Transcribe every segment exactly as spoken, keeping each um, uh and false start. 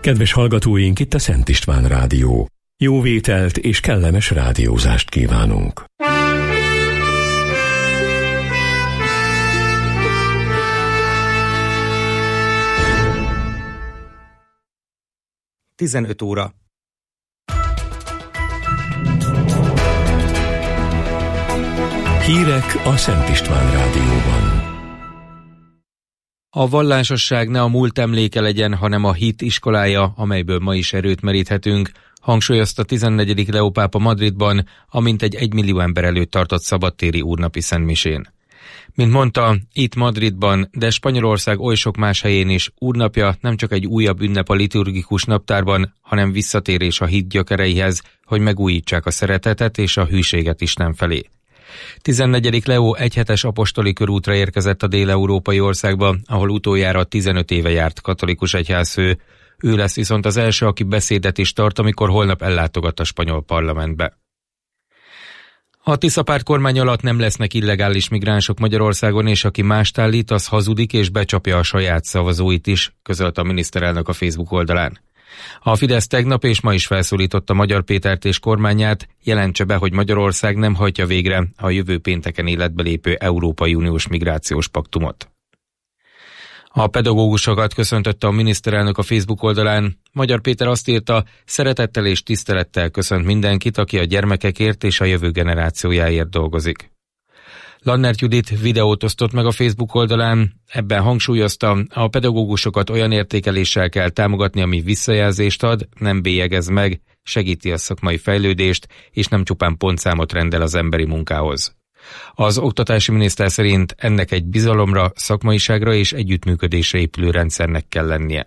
Kedves hallgatóink, itt a Szent István Rádió. Jó vételt és kellemes rádiózást kívánunk. tizenöt óra. Hírek a Szent István Rádióban. A vallásosság ne a múlt emléke legyen, hanem a hit iskolája, amelyből ma is erőt meríthetünk, hangsúlyozta tizennegyedik Leó pápa Madridban, amint egy egymillió ember előtt tartott szabadtéri úrnapi szentmisén. Mint mondta, itt Madridban, de Spanyolország oly sok más helyén is úrnapja nem csak egy újabb ünnep a liturgikus naptárban, hanem visszatérés a hit gyökereihez, hogy megújítsák a szeretetet és a hűséget Isten felé. tizennegyedik Leó egyhetes apostoli körútra érkezett a dél-európai országba, ahol utoljára tizenöt éve járt katolikus egyházfő. Ő lesz viszont az első, aki beszédet is tart, amikor holnap ellátogat a spanyol parlamentbe. A Tisza-párt kormány alatt nem lesznek illegális migránsok Magyarországon, és aki mást állít, az hazudik és becsapja a saját szavazóit is, közölte a miniszterelnök a Facebook oldalán. A Fidesz tegnap és ma is felszólította Magyar Pétert és kormányát, jelentse be, hogy Magyarország nem hajtja végre a jövő pénteken életbe lépő Európai Uniós migrációs paktumot. A pedagógusokat köszöntötte a miniszterelnök a Facebook oldalán. Magyar Péter azt írta, szeretettel és tisztelettel köszönt mindenkit, aki a gyermekekért és a jövő generációjáért dolgozik. Lannert Judit videót osztott meg a Facebook oldalán, ebben hangsúlyozta, a pedagógusokat olyan értékeléssel kell támogatni, ami visszajelzést ad, nem bélyegez meg, segíti a szakmai fejlődést, és nem csupán pontszámot rendel az emberi munkához. Az oktatási miniszter szerint ennek egy bizalomra, szakmaiságra és együttműködésre épülő rendszernek kell lennie.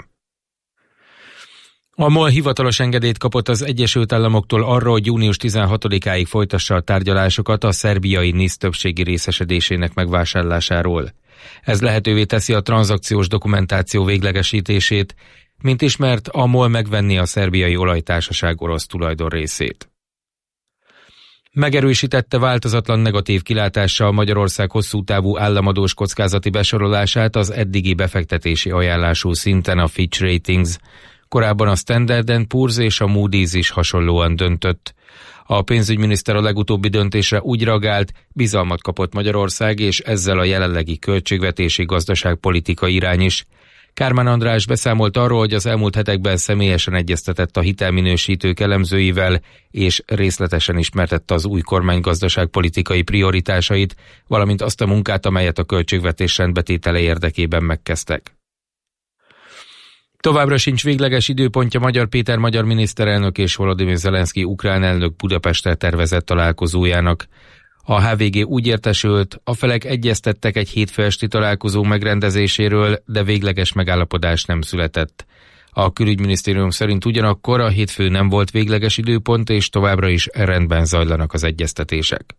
A MOL hivatalos engedélyt kapott az Egyesült Államoktól arra, hogy június tizenhatodikáig folytassa a tárgyalásokat a szerbiai NISZ többségi részesedésének megvásárlásáról. Ez lehetővé teszi a tranzakciós dokumentáció véglegesítését, mint ismert, a MOL megvenni a szerbiai olajtársaság orosz tulajdonrészét. Megerősítette változatlan negatív kilátással Magyarország hosszú távú államadós kockázati besorolását az eddigi befektetési ajánlású szinten a Fitch Ratings. Korábban a Standard and Poor's és a Moody's is hasonlóan döntött. A pénzügyminiszter a legutóbbi döntésre úgy reagált, bizalmat kapott Magyarország, és ezzel a jelenlegi költségvetési gazdaságpolitika irány is. Kármán András beszámolt arról, hogy az elmúlt hetekben személyesen egyeztetett a hitelminősítők elemzőivel, és részletesen ismertette az új kormány gazdaságpolitikai prioritásait, valamint azt a munkát, amelyet a költségvetés rendbetétele érdekében megkezdtek. Továbbra sincs végleges időpontja Magyar Péter magyar miniszterelnök és Volodymyr Zelenszky ukrán elnök Budapestre tervezett találkozójának. A há vé gé úgy értesült, a felek egyeztettek egy hétfő esti találkozó megrendezéséről, de végleges megállapodás nem született. A külügyminisztérium szerint ugyanakkor a hétfő nem volt végleges időpont, és továbbra is rendben zajlanak az egyeztetések.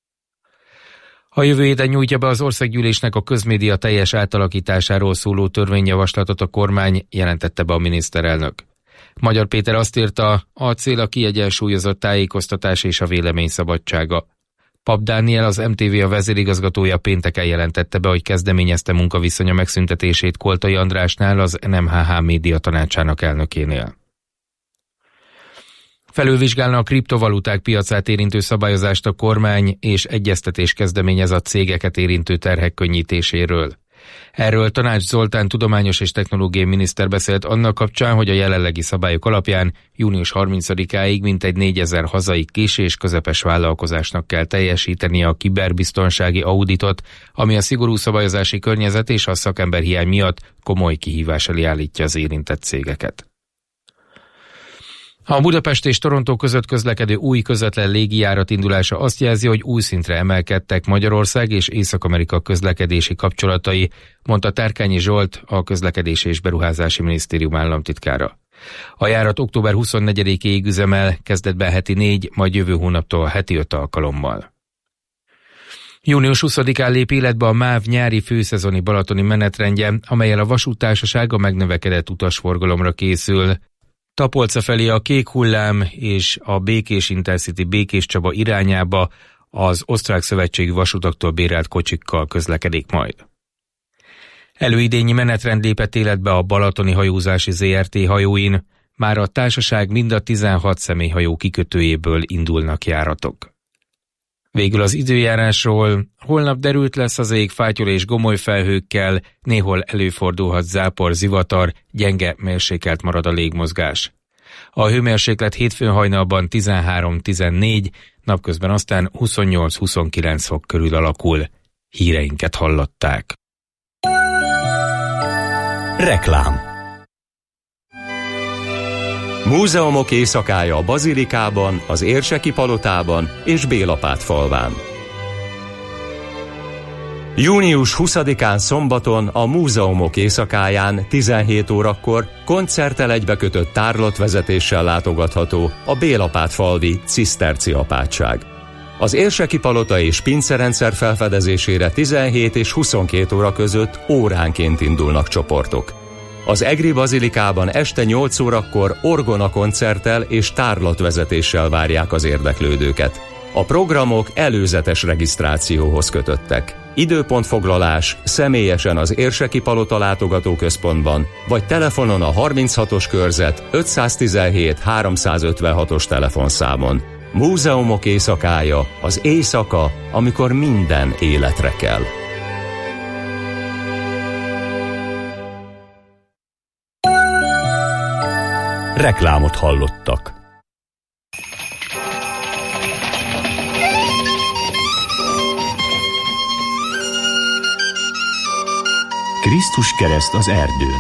A jövő héten nyújtja be az országgyűlésnek a közmédia teljes átalakításáról szóló törvényjavaslatot a kormány, jelentette be a miniszterelnök. Magyar Péter azt írta, a cél a kiegyensúlyozott tájékoztatás és a vélemény szabadsága. Pap Dániel, az em té vé a vezérigazgatója pénteken jelentette be, hogy kezdeményezte munkaviszonya megszüntetését Koltai Andrásnál, az en em há há média tanácsának elnökénél. Felülvizsgálna a kriptovaluták piacát érintő szabályozást a kormány, és egyeztetés kezdeményez a cégeket érintő terhek könnyítéséről. Erről Tanács Zoltán tudományos és technológiai miniszter beszélt annak kapcsán, hogy a jelenlegi szabályok alapján június harmincadikáig mintegy négyezer hazai kis és közepes vállalkozásnak kell teljesítenie a kiberbiztonsági auditot, ami a szigorú szabályozási környezet és a szakemberhiány miatt komoly kihívás elé állítja az érintett cégeket. A Budapest és Torontó között közlekedő új közvetlen légijárat indulása azt jelzi, hogy új szintre emelkedtek Magyarország és Észak-Amerika közlekedési kapcsolatai, mondta Tárkányi Zsolt, a Közlekedési és Beruházási Minisztérium államtitkára. A járat október huszonnegyedikéig üzemel, kezdetben heti négy, majd jövő hónaptól heti öt alkalommal. június huszadikán lép életbe a MÁV nyári főszezoni balatoni menetrendje, amellyel a vasúttársaság a megnövekedett utasforgalomra készül. Tapolca felé a Kék Hullám és a Békés Intercity Békés Csaba irányába az Osztrák Szövetségi Vasutaktól bérelt kocsikkal közlekedik majd. Előidényi menetrend lépett életbe a Balatoni Hajózási zé er té hajóin, már a társaság mind a tizenhat személyhajó kikötőjéből indulnak járatok. Végül az időjárásról: holnap derült lesz az ég fátyol és gomoly felhőkkel, néhol előfordulhat zápor, zivatar, gyenge mérsékelt marad a légmozgás. A hőmérséklet hétfőn hajnalban tizenhárom-tizennégy, napközben aztán huszonnyolc-huszonkilenc fok körül alakul. Híreinket hallották. Reklám. Múzeumok éjszakája a Bazilikában, az Érseki palotában és Bélapát falván. június huszadikán szombaton a Múzeumok éjszakáján tizenhét órakor koncerttel egybekötött tárlatvezetéssel látogatható a Bélapát falvi ciszterci apátság. Az Érseki palota és pincerendszer felfedezésére tizenhét és huszonkét óra között óránként indulnak csoportok. Az Egri Bazilikában este nyolc órakor orgona koncerttel és tárlatvezetéssel várják az érdeklődőket. A programok előzetes regisztrációhoz kötöttek. Időpontfoglalás személyesen az Érseki Palota látogatóközpontban, vagy telefonon a harminchatos körzet ötszáztizenhét háromszázötvenhatos telefonszámon. Múzeumok éjszakája, az éjszaka, amikor minden életre kell. Reklámot hallottak. Krisztus kereszt az erdőn.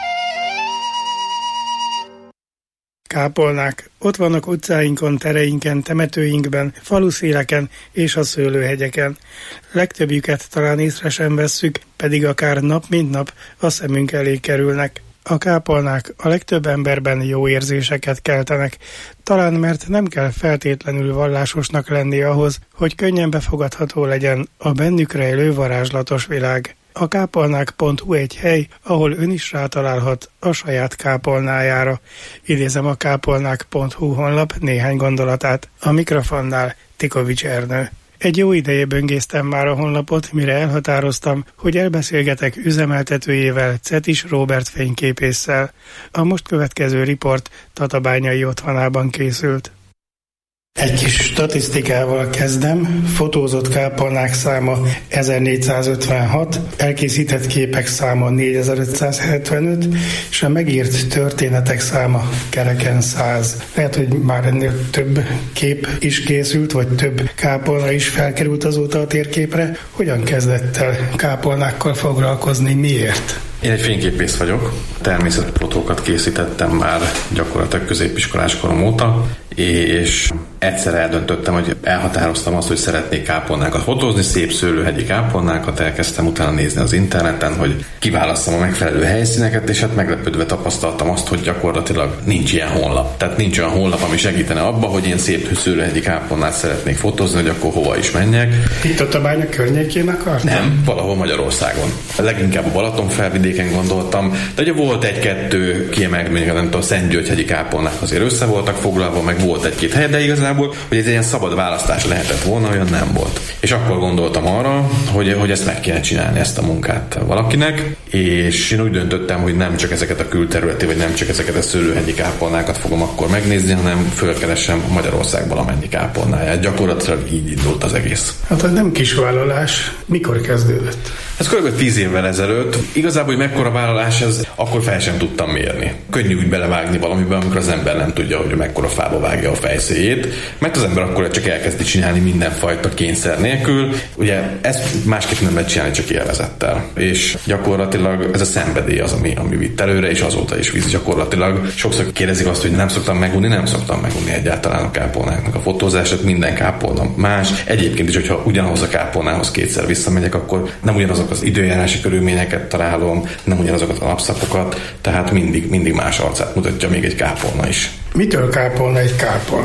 Kápolnák. Ott vannak utcáinkon, tereinken, temetőinkben, faluszéleken és a szőlőhegyeken. Legtöbbjüket talán észre sem vesszük, pedig akár nap mint nap a szemünk elé kerülnek. A kápolnák a legtöbb emberben jó érzéseket keltenek, talán mert nem kell feltétlenül vallásosnak lenni ahhoz, hogy könnyen befogadható legyen a bennük rejlő varázslatos világ. A kápolnák pont hu egy hely, ahol ön is rátalálhat a saját kápolnájára. Idézem a kápolnák pont hu honlap néhány gondolatát. A mikrofonnál Tikovics Ernő. Egy jó ideje böngésztem már a honlapot, mire elhatároztam, hogy elbeszélgetek üzemeltetőjével, Cetis Róbert fényképésszel. A most következő riport Tatabányai otthonában készült. Egy kis statisztikával kezdem. Fotózott kápolnák száma ezernégyszázötvenhat, elkészített képek száma négyezer-ötszázhetvenöt, és a megírt történetek száma kereken száz. Lehet, hogy már ennél több kép is készült, vagy több kápolna is felkerült azóta a térképre. Hogyan kezdett el kápolnákkal foglalkozni, miért? Én egy fényképész vagyok, természetfotókat készítettem már gyakorlatilag középiskolás korom óta, és egyszer eldöntöttem, hogy elhatároztam azt, hogy szeretnék kápolnákat fotózni, szép szőlőhegyi kápolnákat, elkezdtem utána nézni az interneten, hogy kiválasszam a megfelelő helyszíneket, és hát meglepődve tapasztaltam azt, hogy gyakorlatilag nincs ilyen honlap. Tehát nincs olyan honlap, ami segítene abba, hogy én szép szőlőhegyi kápolnát szeretnék fotózni, hogy akkor hova is menjek. Itt a Tatabánya környékén akart? Nem, valahol Magyarországon. Leginkább a Balaton felvidéken gondoltam, de ugye volt egy-kettő kiemelt, mondjuk nem tudom, a Szentgyörgyhegyi kápolnák azért össze voltak foglalva, meg volt egy-két hely, de igazából, hogy ez egy ilyen szabad választás lehetett volna, olyan nem volt. És akkor gondoltam arra, hogy, hogy ezt meg kéne csinálni, ezt a munkát valakinek, és én úgy döntöttem, hogy nem csak ezeket a külterületi, vagy nem csak ezeket a szőlőhegyi kápolnákat fogom akkor megnézni, hanem fölkeresem Magyarországban amennyi kápolnáját. Gyakorlatilag így indult az egész. Hát ez nem kis vállalás. Mikor kezdődött? Ez kb. tíz évvel ezelőtt. Igazából, hogy mekkora vállalás ez, akkor fel sem tudtam mérni. Könnyű úgy belevágni valamiben, amikor az ember nem tudja, hogy mekkora fába vágja a fejszéjét, mert az ember akkor csak elkezdi csinálni mindenfajta kényszer nélkül. Ugye ezt másképp nem lehet csinálni, csak élvezettel. És gyakorlatilag ez a szenvedély az, ami, ami vitt előre, és azóta is visz gyakorlatilag. Sokszor kérdezik azt, hogy nem szoktam megunni, nem szoktam megunni egyáltalán a kápolnáknak a fotózását, minden kápolna más. Egyébként is, hogyha ugyanahoz a kápolnához kétszer visszamegyek, akkor nem ugyanazok az időjárási körülményeket találom, nem ugyanazokat a napszakokat, tehát mindig, mindig más arcát mutatja még egy kápolna is. Mitől kápolna egy kápolna?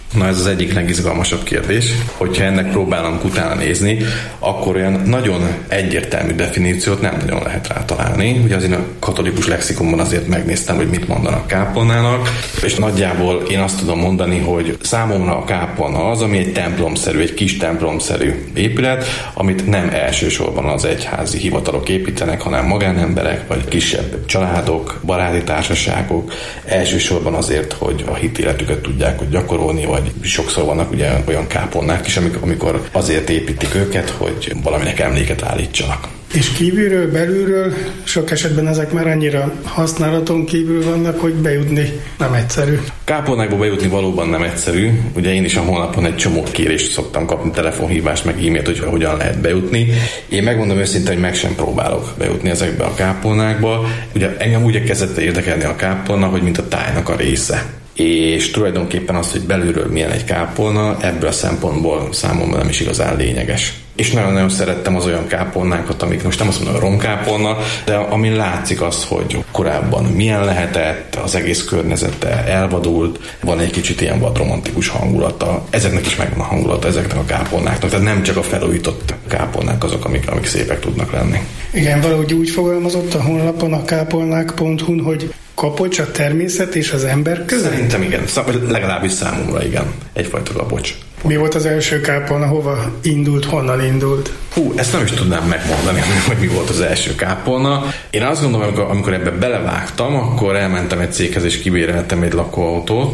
Na ez az egyik legizgalmasabb kérdés. Hogyha ennek próbálunk utána nézni, akkor olyan nagyon egyértelmű definíciót nem nagyon lehet rá találni. Ugye azért a katolikus lexikonban azért megnéztem, hogy mit mondanak kápolnának, és nagyjából én azt tudom mondani, hogy számomra a kápolna az, ami egy templomszerű, egy kis templomszerű épület, amit nem elsősorban az egyházi hivatalok építenek, hanem magánemberek, vagy kisebb családok, baráti társaságok, elsősorban azért, hogy a hitéletüket tudják hogy gyakorolni, vagy sokszor vannak ugye olyan kápolnák is, amikor azért építik őket, hogy valaminek emléket állítsanak. És kívülről, belülről sok esetben ezek már annyira használaton kívül vannak, hogy bejutni nem egyszerű. Kápolnákba bejutni valóban nem egyszerű. Ugye én is a honlapon egy csomó kérést szoktam kapni, telefonhívást, meg e-mailt, hogy hogyan lehet bejutni. Én megmondom őszintén, hogy meg sem próbálok bejutni ezekbe a kápolnákba. Ugye engem úgy kezdett érdekelni a kápolna, hogy mint a tájnak a része. És tulajdonképpen az, hogy belülről milyen egy kápolna, ebből a szempontból számomra nem is igazán lényeges. És nagyon-nagyon szerettem az olyan kápolnákat, amik most nem azt mondom, a romkápolna, de amin látszik az, hogy korábban milyen lehetett, az egész környezete elvadult, van egy kicsit ilyen vadromantikus hangulata. Ezeknek is megvan a hangulata, ezeknek a kápolnáknak. Tehát nem csak a felújított kápolnák azok, amik, amik szépek tudnak lenni. Igen, valahogy úgy fogalmazott a honlapon, a kápolnák pont hu, hogy kapocs a természet és az ember között? Szerintem igen, legalábbis számomra igen, egyfajta kapocs. Mi volt az első kápolna, hova indult, honnan indult? Hú, ezt nem is tudnám megmondani, hogy mi volt az első kápolna. Én azt gondolom, amikor, amikor ebbe belevágtam, akkor elmentem egy céghez és kibéreltem egy lakóautót,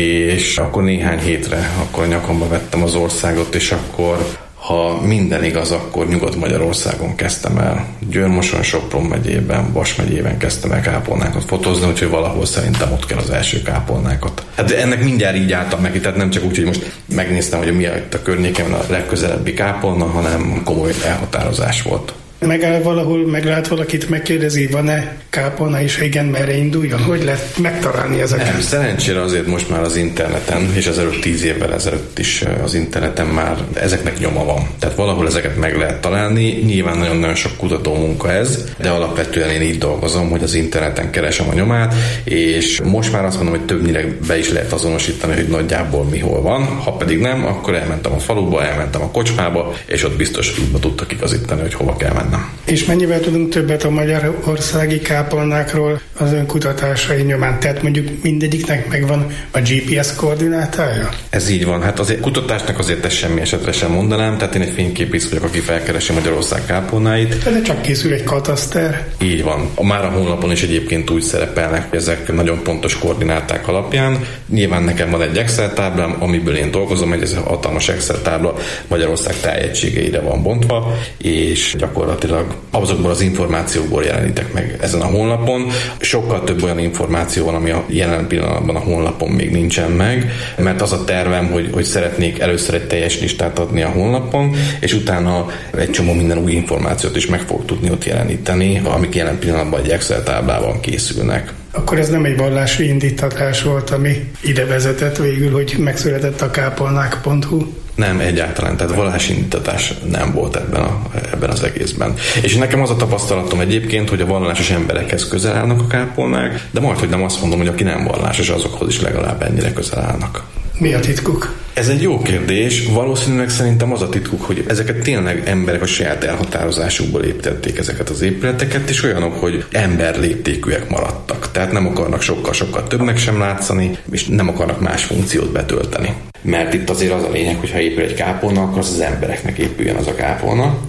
és akkor néhány hétre akkor nyakamba vettem az országot, és akkor ha minden igaz, akkor Nyugat-Magyarországon kezdtem el. Győr-Moson, Sopron megyében, Vas megyében kezdtem el kápolnákat fotózni, úgyhogy valahol szerintem ott kell az első kápolnákat. Hát ennek mindjárt így álltam neki, tehát nem csak úgy, hogy most megnéztem, hogy mi a környéken a legközelebbi kápolna, hanem komoly elhatározás volt. Megáll valahol, meglát valakit, megkérdezi, van-e kápolna, és igen, merre induljon? Hogy lehet megtalálni ezeket? Nem, szerencsére azért most már az interneten, és ezelőtt tíz évvel ezelőtt is az interneten már ezeknek nyoma van. Tehát valahol ezeket meg lehet találni. Nyilván nagyon-nagyon sok kutató munka ez, de alapvetően én így dolgozom, hogy az interneten keresem a nyomát, és most már azt mondom, hogy többnyire be is lehet azonosítani, hogy nagyjából mi hol van. Ha pedig nem, akkor elmentem a faluba, elmentem a kocsmába, és ott biztos útba tudtak igazítani, hogy hova kell menni. Nem. És mennyivel tudunk többet a magyarországi kápolnákról az ön kutatásai nyomán? Tehát mondjuk mindegyiknek megvan a gé pé es koordinátája? Ez így van. Hát azért kutatásnak azért ezt semmi esetre sem mondanám, tehát én egy fényképész vagyok, aki felkeresi Magyarország kápolnáit. De csak készül egy kataszter. Így van. Már a honlapon is egyébként úgy szerepelnek, hogy ezek nagyon pontos koordináták alapján. Nyilván nekem van egy Excel táblám, amiből én dolgozom, egy ez a hatalmas Excel tábla Magyarország tájegységeire van bontva, és gyakorlatilag azokból az információkból jelenítek meg ezen a honlapon. Sokkal több olyan információ van, ami a jelen pillanatban a honlapon még nincsen meg, mert az a tervem, hogy, hogy szeretnék először egy teljes listát adni a honlapon, és utána egy csomó minden új információt is meg fog tudni ott jeleníteni, amik jelen pillanatban egy Excel táblában készülnek. Akkor ez nem egy vallási indítatás volt, ami ide vezetett végül, hogy megszületett a kápolnák pont hu? Nem, egyáltalán, tehát vallási indítatás nem volt ebben, a, ebben az egészben. És nekem az a tapasztalatom egyébként, hogy a vallásos emberekhez közel állnak a kápolnák, de majd, hogy nem azt mondom, hogy aki nem vallásos, azokhoz is legalább ennyire közel állnak. Mi a titkuk? Ez egy jó kérdés. Valószínűleg szerintem az a titkuk, hogy ezeket tényleg emberek a saját elhatározásukból építették ezeket az épületeket, és olyanok, hogy emberléptékűek maradtak. Tehát nem akarnak sokkal-sokkal többnek sem látszani, és nem akarnak más funkciót betölteni. Mert itt azért az a lényeg, hogy ha épül egy kápolna, akkor az az embereknek épüljön az a kápolna,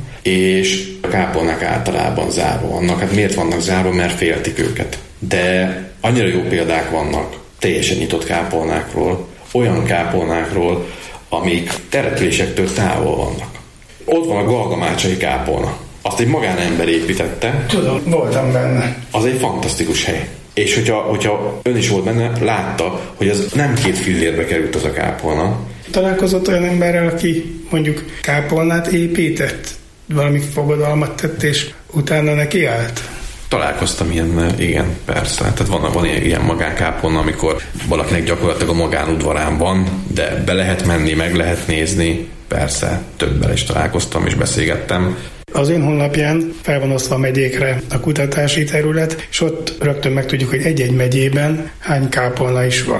és a kápolnák általában zárva vannak. Hát miért vannak zárva? Mert féltik őket. De annyira jó példák vannak teljesen nyitott kápolnákról, olyan kápolnákról, amik településektől távol vannak. Ott van a Galgamácsai kápolna. Azt egy magánember építette. Tudom, voltam benne. Az egy fantasztikus hely. És hogyha, hogyha ön is volt benne, látta, hogy az nem két fillérbe került az a kápolna. Találkozott olyan emberrel, aki mondjuk kápolnát épített, valami fogadalmat tett, és utána neki állt? Találkoztam ilyennel, igen, persze. Tehát van, van ilyen magánkápolna, amikor valakinek gyakorlatilag a magánudvarán van, de be lehet menni, meg lehet nézni. Persze, többel is találkoztam és beszélgettem. Az ön honlapján fel van osztva a megyékre a kutatási terület, és ott rögtön megtudjuk, hogy egy-egy megyében hány kápolna is van.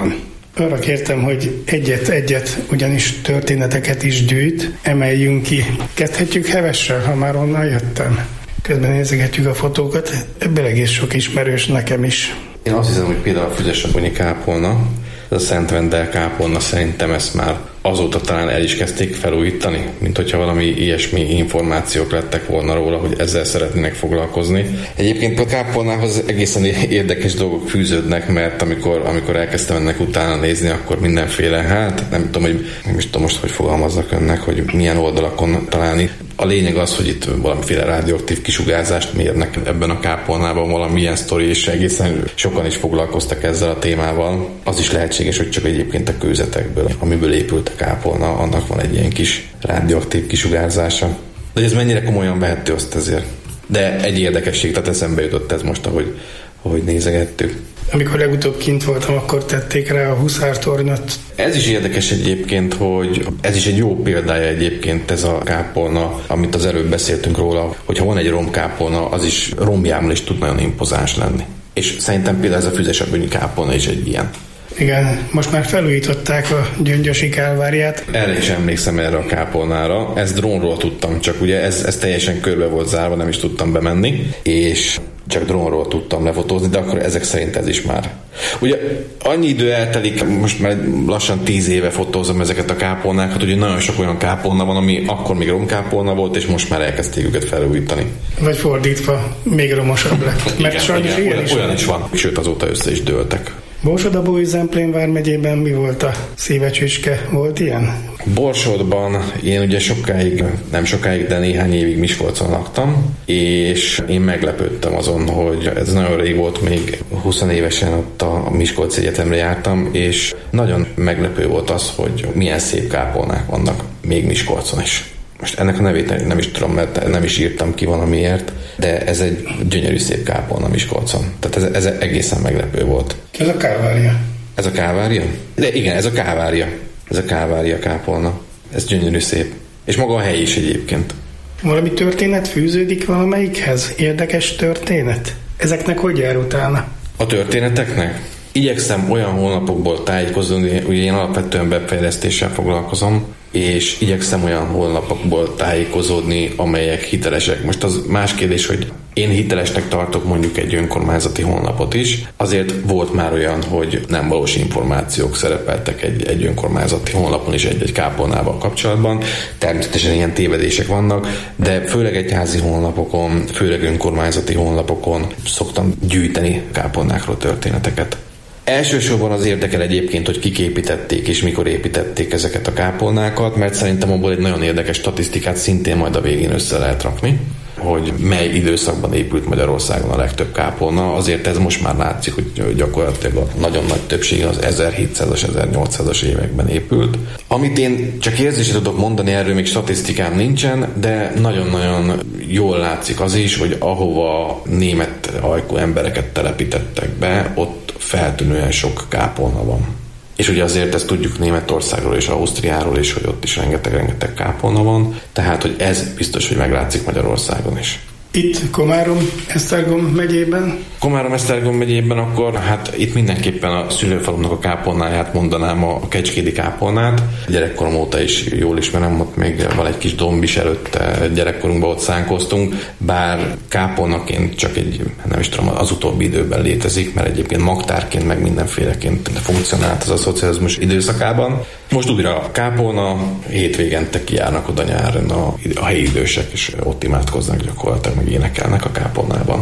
Arra kértem, hogy egyet-egyet, ugyanis történeteket is gyűjt, emeljünk ki. Kezdhetjük Hevessel, ha már onnan jöttem. Közben nézegetjük a fotókat, ebből egész sok ismerős nekem is. Én azt hiszem, hogy például a Füzesabonyi kápolna, ez a Szent Vendel kápolna, szerintem ezt már azóta talán el is kezdték felújítani, mint hogyha valami ilyesmi információk lettek volna róla, hogy ezzel szeretnének foglalkozni. Egyébként a kápolnához egészen érdekes dolgok fűződnek, mert amikor, amikor elkezdtem ennek utána nézni, akkor mindenféle, hát nem tudom, hogy nem is tudom most, hogy fogalmazzak önnek, hogy milyen oldalakon találni. A lényeg az, hogy itt valamiféle radioaktív kisugárzást mérnek ebben a kápolnában, valamilyen sztori, és egészen sokan is foglalkoztak ezzel a témával. Az is lehetséges, hogy csak egyébként a kőzetekből, amiből épült a kápolna, annak van egy ilyen kis radioaktív kisugárzása. De ez mennyire komolyan vehető, azt ezért. De egy érdekesség, tehát eszembe jutott ez most, ahogy, ahogy nézegettük. Amikor legutóbb kint voltam, akkor tették rá a huszártornyot. Ez is érdekes egyébként, hogy ez is egy jó példája egyébként ez a kápolna, amit az előbb beszéltünk róla, hogyha van egy romkápolna, az is romjámmal is tud nagyon impozáns lenni. És szerintem például ez a Füzesabonyi kápolna is egy ilyen. Igen, most már felújították a Gyöngyösi Kálváriát. Erre is emlékszem, erre a kápolnára. Ezt drónról tudtam, csak ugye ez, ez teljesen körbe volt zárva, nem is tudtam bemenni, és csak drónról tudtam lefotózni, de akkor ezek szerint ez is már. Ugye annyi idő eltelik, most már lassan tíz éve fotózom ezeket a kápolnákat, ugye nagyon sok olyan kápolna van, ami akkor még romkápolna volt, és most már elkezdték őket felújítani. Vagy fordítva, még romosabb lett. Mert igen, sajnos igen, ilyen olyan, is, olyan is van, sőt azóta össze is dőltek. Borsod-Abaúj-Zemplén vármegyében mi volt a szívecsücske? Volt ilyen? Borsodban én ugye sokáig, nem sokáig, de néhány évig Miskolcon laktam, és én meglepődtem azon, hogy ez nagyon rég volt, még húsz évesen ott a Miskolci Egyetemre jártam, és nagyon meglepő volt az, hogy milyen szép kápolnák vannak még Miskolcon is. Most ennek a nevét nem is tudom, mert nem is írtam ki valamiért, de ez egy gyönyörű szép kápolna Miskolcon. Tehát ez, ez egészen meglepő volt. Ez a Kálvária. Ez a Kálvária? De igen, ez a Kálvária. Ez a Kálvária kápolna. Ez gyönyörű szép. És maga a hely is egyébként. Valami történet fűződik valamelyikhez? Érdekes történet? Ezeknek hogy jár utána? A történeteknek? Igyekszem olyan honlapokból tájékozódni, ugye én alapvetően webfejlesztéssel foglalkozom, és igyekszem olyan honlapokból tájékozódni, amelyek hitelesek. Most az más kérdés, hogy én hitelesnek tartok mondjuk egy önkormányzati honlapot is. Azért volt már olyan, hogy nem valós információk szerepeltek egy, egy önkormányzati honlapon is egy-egy kápolnával kapcsolatban. Természetesen ilyen tévedések vannak, de főleg egyházi honlapokon, főleg önkormányzati honlapokon szoktam gyűjteni kápolnákról történeteket. Elsősorban az érdekel egyébként, hogy kik építették és mikor építették ezeket a kápolnákat, mert szerintem abból egy nagyon érdekes statisztikát szintén majd a végén össze lehet rakni, hogy mely időszakban épült Magyarországon a legtöbb kápolna. Azért ez most már látszik, hogy gyakorlatilag a nagyon nagy többség az ezerhétszázas, ezernyolcszázas években épült. Amit én csak érzésre tudok mondani, erről még statisztikám nincsen, de nagyon-nagyon jól látszik az is, hogy ahova német ajkú embereket telepítettek be, ott feltűnően sok kápolna van. És ugye azért ezt tudjuk Németországról és Ausztriáról is, hogy ott is rengeteg-rengeteg kápolna van, tehát hogy ez biztos, hogy meglátszik Magyarországon is. Itt Komárom-Esztergom megyében? Komárom-Esztergom megyében akkor, hát itt mindenképpen a szülőfalumnak a kápolnáját mondanám, a Kecskédi kápolnát. Gyerekkorom óta is jól ismerem, ott még van egy kis domb is előtte, gyerekkorunkban ott szánkoztunk, bár kápolnaként csak egy, nem is tudom, az utóbbi időben létezik, mert egyébként magtárként, meg mindenféleként funkcionált az a szocializmus időszakában. Most újra a kápolna, hétvégente kijárnak oda nyáron a, a helyi idősek, és ott imádkoznak gyakorlatilag, meg énekelnek a kápolnában.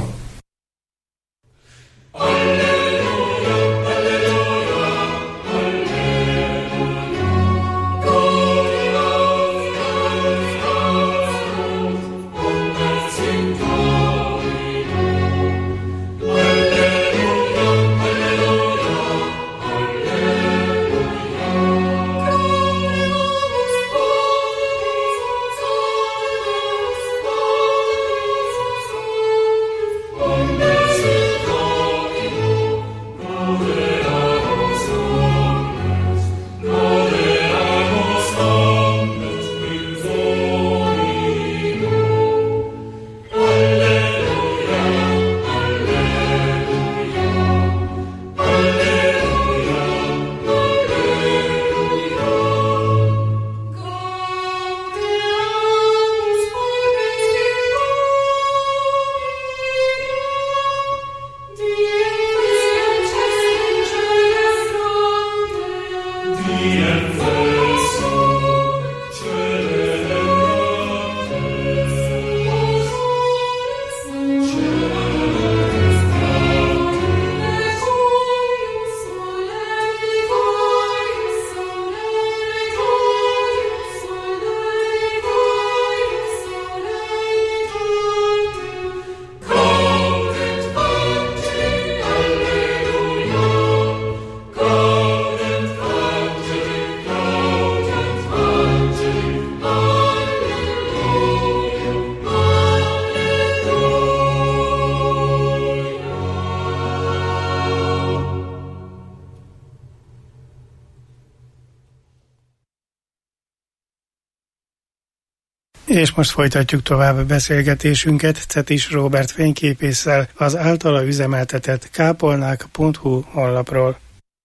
És most folytatjuk tovább a beszélgetésünket Cetis Róbert fényképésszel az általa üzemeltetett kápolnák pont hu honlapról.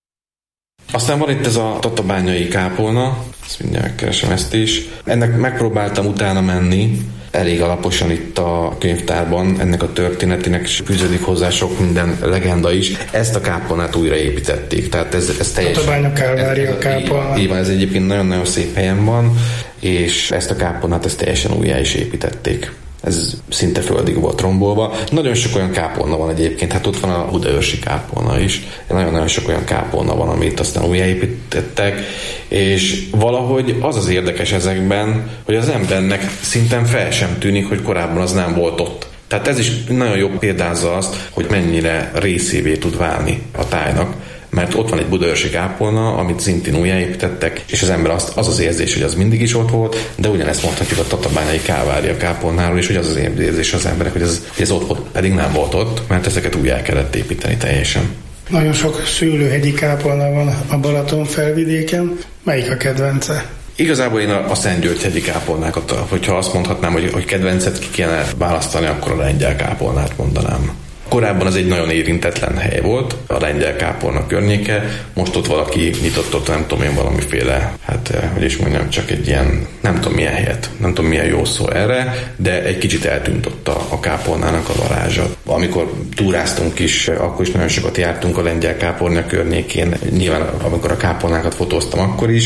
Aztán van itt ez a tatabányai kápolna, ezt mindjárt keresem ezt is. Ennek megpróbáltam utána menni, elég alaposan itt a könyvtárban, ennek a történetének is fűződik hozzá sok minden legenda is. Ezt a kápolnát újraépítették, tehát ez, ez teljesen... Tatabánya Kálvária kápolna. Így van, ez egyébként nagyon-nagyon szép helyen van, és ezt a kápolnát ezt teljesen újjá is építették. Ez szinte földig volt rombolva. Nagyon sok olyan kápolna van egyébként, hát ott van a Budaörsi kápolna is. Nagyon-nagyon sok olyan kápolna van, amit aztán újjáépítettek, és valahogy az az érdekes ezekben, hogy az embernek szinten fel sem tűnik, hogy korábban az nem volt ott. Tehát ez is nagyon jó példázza azt, hogy mennyire részévé tud válni a tájnak. Mert ott van egy budaörsi kápolna, amit szintén újjáépítettek, és az ember azt, az az érzés, hogy az mindig is ott volt, de ugyanezt mondhatjuk a tatabányai Kálvária kápolnáról is, hogy az az érzés az emberek, hogy ez, hogy ez ott volt, pedig nem volt ott, mert ezeket újjá kellett építeni teljesen. Nagyon sok szőlőhegyi kápolna van a Balaton felvidéken. Melyik a kedvence? Igazából én a Szentgyörgy-hegyi kápolnákat, hogyha azt mondhatnám, hogy, hogy kedvencet ki kéne választani, akkor a lengyel kápolnát mondanám. Korábban az egy nagyon érintetlen hely volt, a lengyel kápolna környéke, most ott valaki nyitott ott, nem tudom én, valamiféle, hát hogy is mondjam, csak egy ilyen, nem tudom milyen helyet, nem tudom milyen jó szó erre, de egy kicsit eltűnt ott a, a kápolnának a varázsa. Amikor túráztunk is, akkor is nagyon sokat jártunk a lengyel kápolna környékén, nyilván amikor a kápolnákat fotóztam akkor is,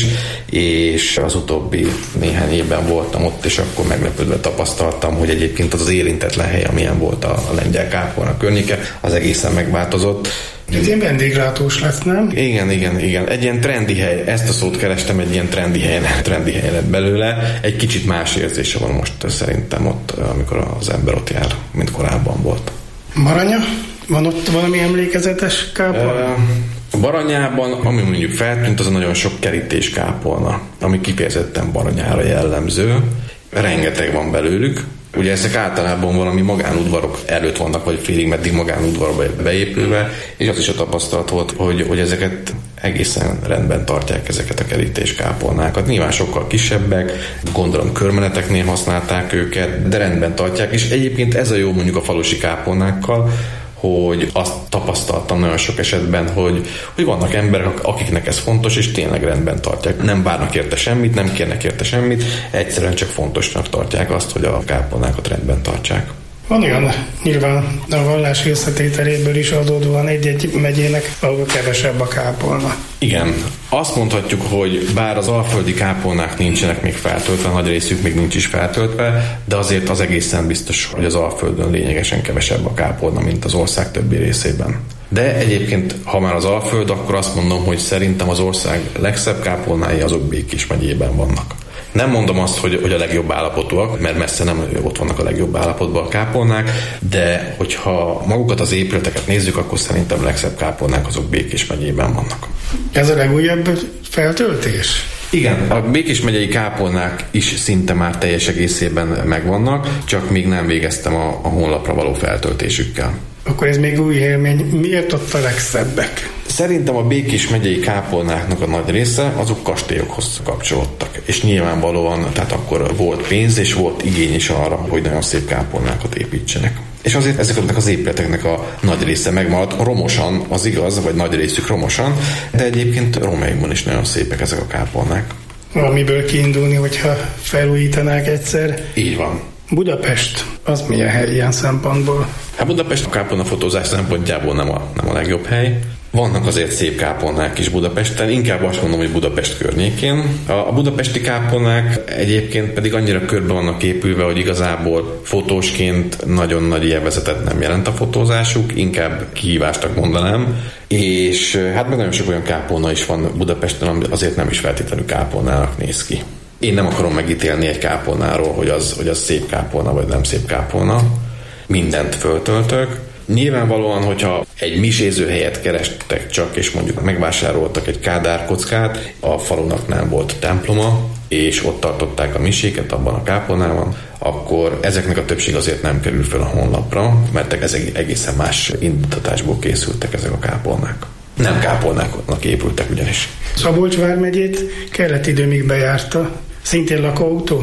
és az utóbbi néhány évben voltam ott, és akkor meglepődve tapasztaltam, hogy egyébként az az érintetlen hely, amilyen volt a, a lengyel kápolna környéke, az egészen megváltozott. Ez ilyen vendéglátós lesz, nem? Igen, igen, igen. Egy ilyen trendi hely, ezt a szót kerestem, egy ilyen trendi hely, trendi hely lett belőle. Egy kicsit más érzése van most szerintem ott, amikor az ember ott jár, mint korábban volt. Baranya? Van ott valami emlékezetes kápolna? A Baranyában, ami mondjuk feltűnt, az a nagyon sok kerítés kápolna, ami kifejezetten Baranyára jellemző. Rengeteg van belőlük. Ugye ezek általában valami magánudvarok előtt vannak, vagy félig meddig magánudvarba beépülve, és az is a tapasztalat volt, hogy, hogy ezeket egészen rendben tartják, ezeket a kerítéskápolnákat. Nyilván sokkal kisebbek, gondolom körmeneteknél használták őket, de rendben tartják, és egyébként ez a jó mondjuk a falusi kápolnákkal, hogy azt tapasztaltam nagyon sok esetben, hogy, hogy vannak emberek, akiknek ez fontos, és tényleg rendben tartják. Nem várnak érte semmit, nem kérnek érte semmit, egyszerűen csak fontosnak tartják azt, hogy a kápolnákat rendben tartsák. Van olyan, nyilván a vallás összetételéből is adódóan egy-egy megyének, ahol kevesebb a kápolna. Igen, azt mondhatjuk, hogy bár az alföldi kápolnák nincsenek még feltöltve, nagy részük még nincs is feltöltve, de azért az egészen biztos, hogy az Alföldön lényegesen kevesebb a kápolna, mint az ország többi részében. De egyébként, ha már az Alföld, akkor azt mondom, hogy szerintem az ország legszebb kápolnái azok Békés megyében vannak. Nem mondom azt, hogy, hogy a legjobb állapotúak, mert messze nem ott vannak a legjobb állapotban a kápolnák, de hogyha magukat az épületeket nézzük, akkor szerintem a legszebb kápolnák azok Békés megyében vannak. Ez a legújabb feltöltés? Igen, a Békés megyei kápolnák is szinte már teljes egészében megvannak, csak még nem végeztem a, a honlapra való feltöltésükkel. Akkor ez még új élmény. Miért ott a legszebbek? Szerintem a Békés megyei kápolnáknak a nagy része azok kastélyokhoz kapcsolódtak. És nyilvánvalóan, tehát akkor volt pénz és volt igény is arra, hogy nagyon szép kápolnákat építsenek. És azért ezeknek az épületeknek a nagy része megmaradt, romosan, az igaz, vagy nagy részük romosan, de egyébként Rómaiban is nagyon szépek ezek a kápolnák. Valamiből kiindulni, hogyha felújítanák egyszer. Így van. Budapest, az milyen hely ilyen szempontból? Hát Budapest a kápolnafotózás szempontjából nem a, nem a legjobb hely. Vannak azért szép kápolnák is Budapesten, inkább azt mondom, hogy Budapest környékén. A, a budapesti kápolnák egyébként pedig annyira körbe vannak épülve, hogy igazából fotósként nagyon nagy élvezetet nem jelent a fotózásuk, inkább kihívásnak mondanám. És hát meg nagyon sok olyan kápolna is van Budapesten, ami azért nem is feltétlenül kápolnának néz ki. Én nem akarom megítélni egy kápolnáról, hogy az, hogy az szép kápolna, vagy nem szép kápolna. Mindent föltöltök. Nyilvánvalóan, hogyha egy miséző helyet kerestek csak, és mondjuk megvásároltak egy Kádár kockát, a falunak nem volt temploma, és ott tartották a miséket abban a kápolnában, akkor ezeknek a többség azért nem kerül fel a honlapra, mert ezek egészen más indítatásból készültek ezek a kápolnák. Nem kápolnáknak épültek ugyanis. Szabolcs vármegyét keleti időmig bejárta. Szintén lakóautó?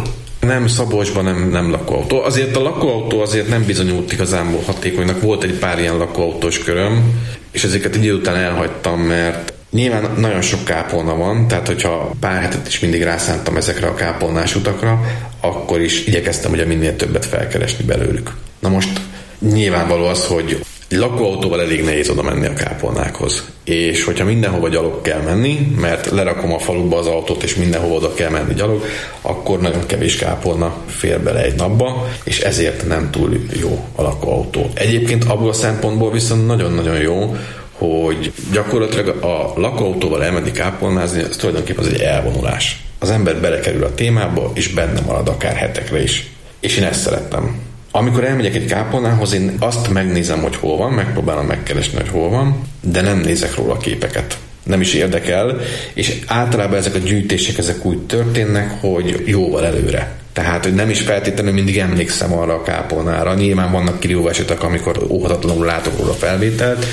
Nem Szabolcsban, nem, nem lakóautó. Azért a lakóautó azért nem bizonyult igazából hatékonynak. Volt egy pár ilyen lakóautós köröm, és ezeket egy idő után elhagytam, mert nyilván nagyon sok kápolna van, tehát hogyha pár hetet is mindig rászántam ezekre a kápolnás utakra, akkor is igyekeztem ugye minél többet felkeresni belőlük. Na most nyilvánvaló az, hogy egy lakóautóval elég nehéz oda menni a kápolnákhoz. És hogyha mindenhova gyalog kell menni, mert lerakom a faluba az autót, és mindenhova oda kell menni gyalog, akkor nagyon kevés kápolna fér bele egy napba, és ezért nem túl jó a lakóautó. Egyébként abból a szempontból viszont nagyon-nagyon jó, hogy gyakorlatilag a lakóautóval elmenni kápolnázni, az tulajdonképpen az egy elvonulás. Az ember belekerül a témába, és benne marad akár hetekre is. És én ezt szerettem. Amikor elmegyek egy kápolnához, én azt megnézem, hogy hol van, megpróbálom megkeresni, hogy hol van, de nem nézek róla képeket. Nem is érdekel, és általában ezek a gyűjtések ezek úgy történnek, hogy jóval előre. Tehát, hogy nem is feltétlenül mindig emlékszem arra a kápolnára. Nyilván vannak kirívó esetek, amikor óhatatlanul látok róla felvételt,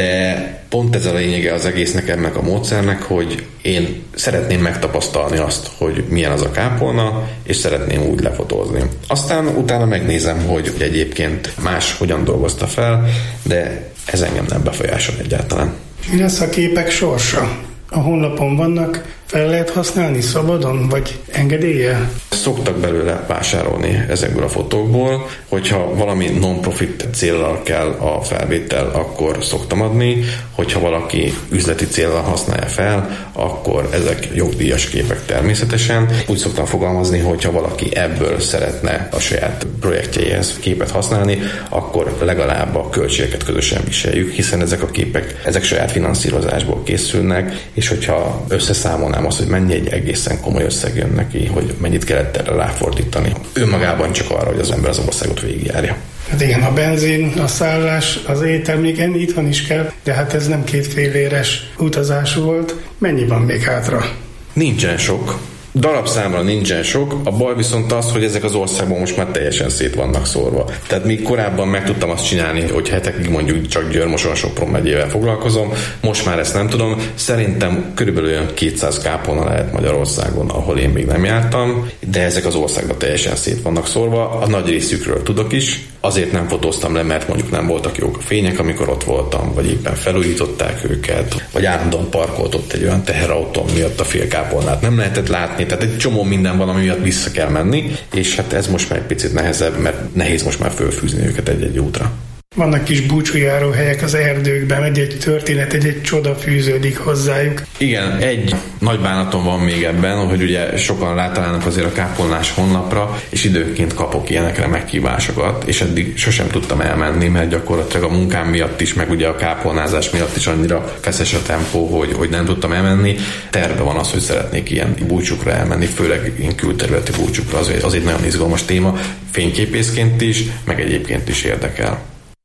de pont ez a lényege az egész nekem meg a módszernek, hogy én szeretném megtapasztalni azt, hogy milyen az a kápolna, és szeretném úgy lefotózni. Aztán utána megnézem, hogy egyébként más hogyan dolgozta fel, de ez engem nem befolyásol egyáltalán. Mi lesz a képek sorsa? A honlapon vannak, fel lehet használni szabadon, vagy engedéllyel? Szoktak belőle vásárolni ezekből a fotókból, hogyha valami non-profit céllal kell a felvétel, akkor szoktam adni, hogyha valaki üzleti céllal használja fel, akkor ezek jogdíjas képek természetesen. Úgy szoktam fogalmazni, hogyha valaki ebből szeretne a saját projektjeihez képet használni, akkor legalább a költségeket közösen viseljük, hiszen ezek a képek, ezek saját finanszírozásból készülnek, és hogyha összeszámolnám azt, hogy mennyi egy egészen komoly összeg jön neki, hogy mennyit kellett erre ráfordítani. Önmagában csak arra, hogy az ember az országot végigjárja. Hát igen, a benzin, a szállás, az étel, igen, itthon is kell, de hát ez nem kétféléres utazás volt. Mennyi van még hátra? Nincsen sok. Darabszámra nincsen sok, a baj viszont az, hogy ezek az országban most már teljesen szét vannak szórva. Tehát még korábban meg tudtam azt csinálni, hogy hetekig mondjuk csak Győr-Moson-Sopron megyével foglalkozom, most már ezt nem tudom. Szerintem körülbelül olyan kétszáz kápolna lehet Magyarországon, ahol én még nem jártam, de ezek az országban teljesen szét vannak szórva. A nagy részükről tudok is, azért nem fotóztam le, mert mondjuk nem voltak jók a fények, amikor ott voltam, vagy éppen felújították őket, vagy állandóan parkolt ott egy olyan teherautó miatt a fél kápolnát nem lehetett látni, tehát egy csomó minden van, ami miatt vissza kell menni, és hát ez most már egy picit nehezebb, mert nehéz most már fölfűzni őket egy-egy útra. Vannak kis búcsújáró helyek az erdőkben, egy-egy történet, egy-egy csoda fűződik hozzájuk. Igen, egy nagy bánatom van még ebben, hogy ugye sokan rátalálnak azért a kápolnás honlapra, és időként kapok ilyenekre meghívásokat, és eddig sosem tudtam elmenni, mert gyakorlatilag a munkám miatt is, meg ugye a kápolnázás miatt is annyira feszes a tempó, hogy, hogy nem tudtam elmenni. Terve van az, hogy szeretnék ilyen búcsúkra elmenni, főleg ilyen külterületi búcsúkra, az, az egy nagyon izgalmas téma, fényképészként is, meg egyébként is érdekel.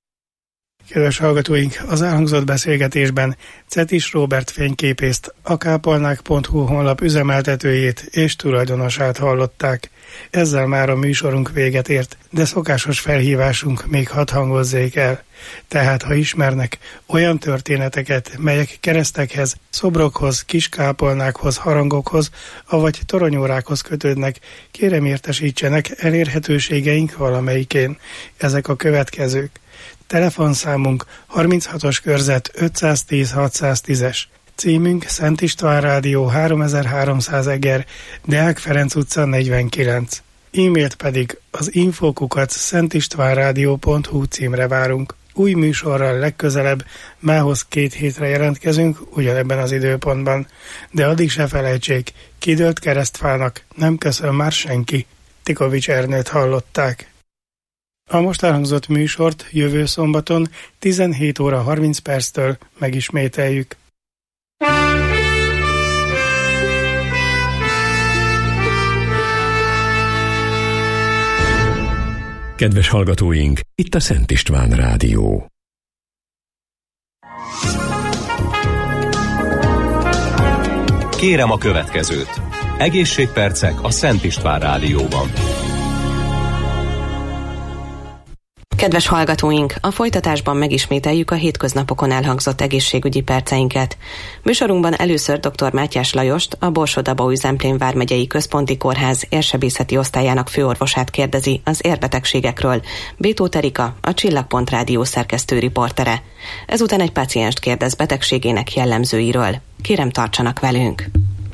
Kedves hallgatóink, az elhangzott beszélgetésben Cetis Róbert fényképészt, a kápolnák pont hu honlap üzemeltetőjét és tulajdonosát hallották. Ezzel már a műsorunk véget ért, de szokásos felhívásunk még hadd hangozzék el. Tehát, ha ismernek olyan történeteket, melyek keresztekhez, szobrokhoz, kiskápolnákhoz, harangokhoz, avagy toronyórákhoz kötődnek, kérem értesítsenek elérhetőségeink valamelyikén. Ezek a következők. Telefonszámunk harminchatos körzet ötszáztíz hatszáztízes. Címünk Szent István Rádió háromezer-háromszáz Eger, Deák Ferenc utca negyvenkilenc. E-mailt pedig az info kukac szentistvánrádió pont hu címre várunk. Új műsorral legközelebb, mához két hétre jelentkezünk, ugyanebben az időpontban. De addig se felejtsék, kidőlt keresztfának nem köszön már senki. Tikovics Ernőt hallották. A most elhangzott műsort jövő szombaton tizenhét óra harminc perctől megismételjük. Kedves hallgatóink, itt a Szent István Rádió. Kérem a következőt. Egészségpercek a Szent István Rádióban. Kedves hallgatóink, a folytatásban megismételjük a hétköznapokon elhangzott egészségügyi perceinket. Műsorunkban először dr. Mátyás Lajost, a Borsod-Abaúj-Zemplén vármegyei központi kórház érsebészeti osztályának főorvosát kérdezi az érbetegségekről, Bétóth Erika, a Csillagpont Rádió szerkesztő riportere. Ezután egy pácienst kérdez betegségének jellemzőiről. Kérem, tartsanak velünk!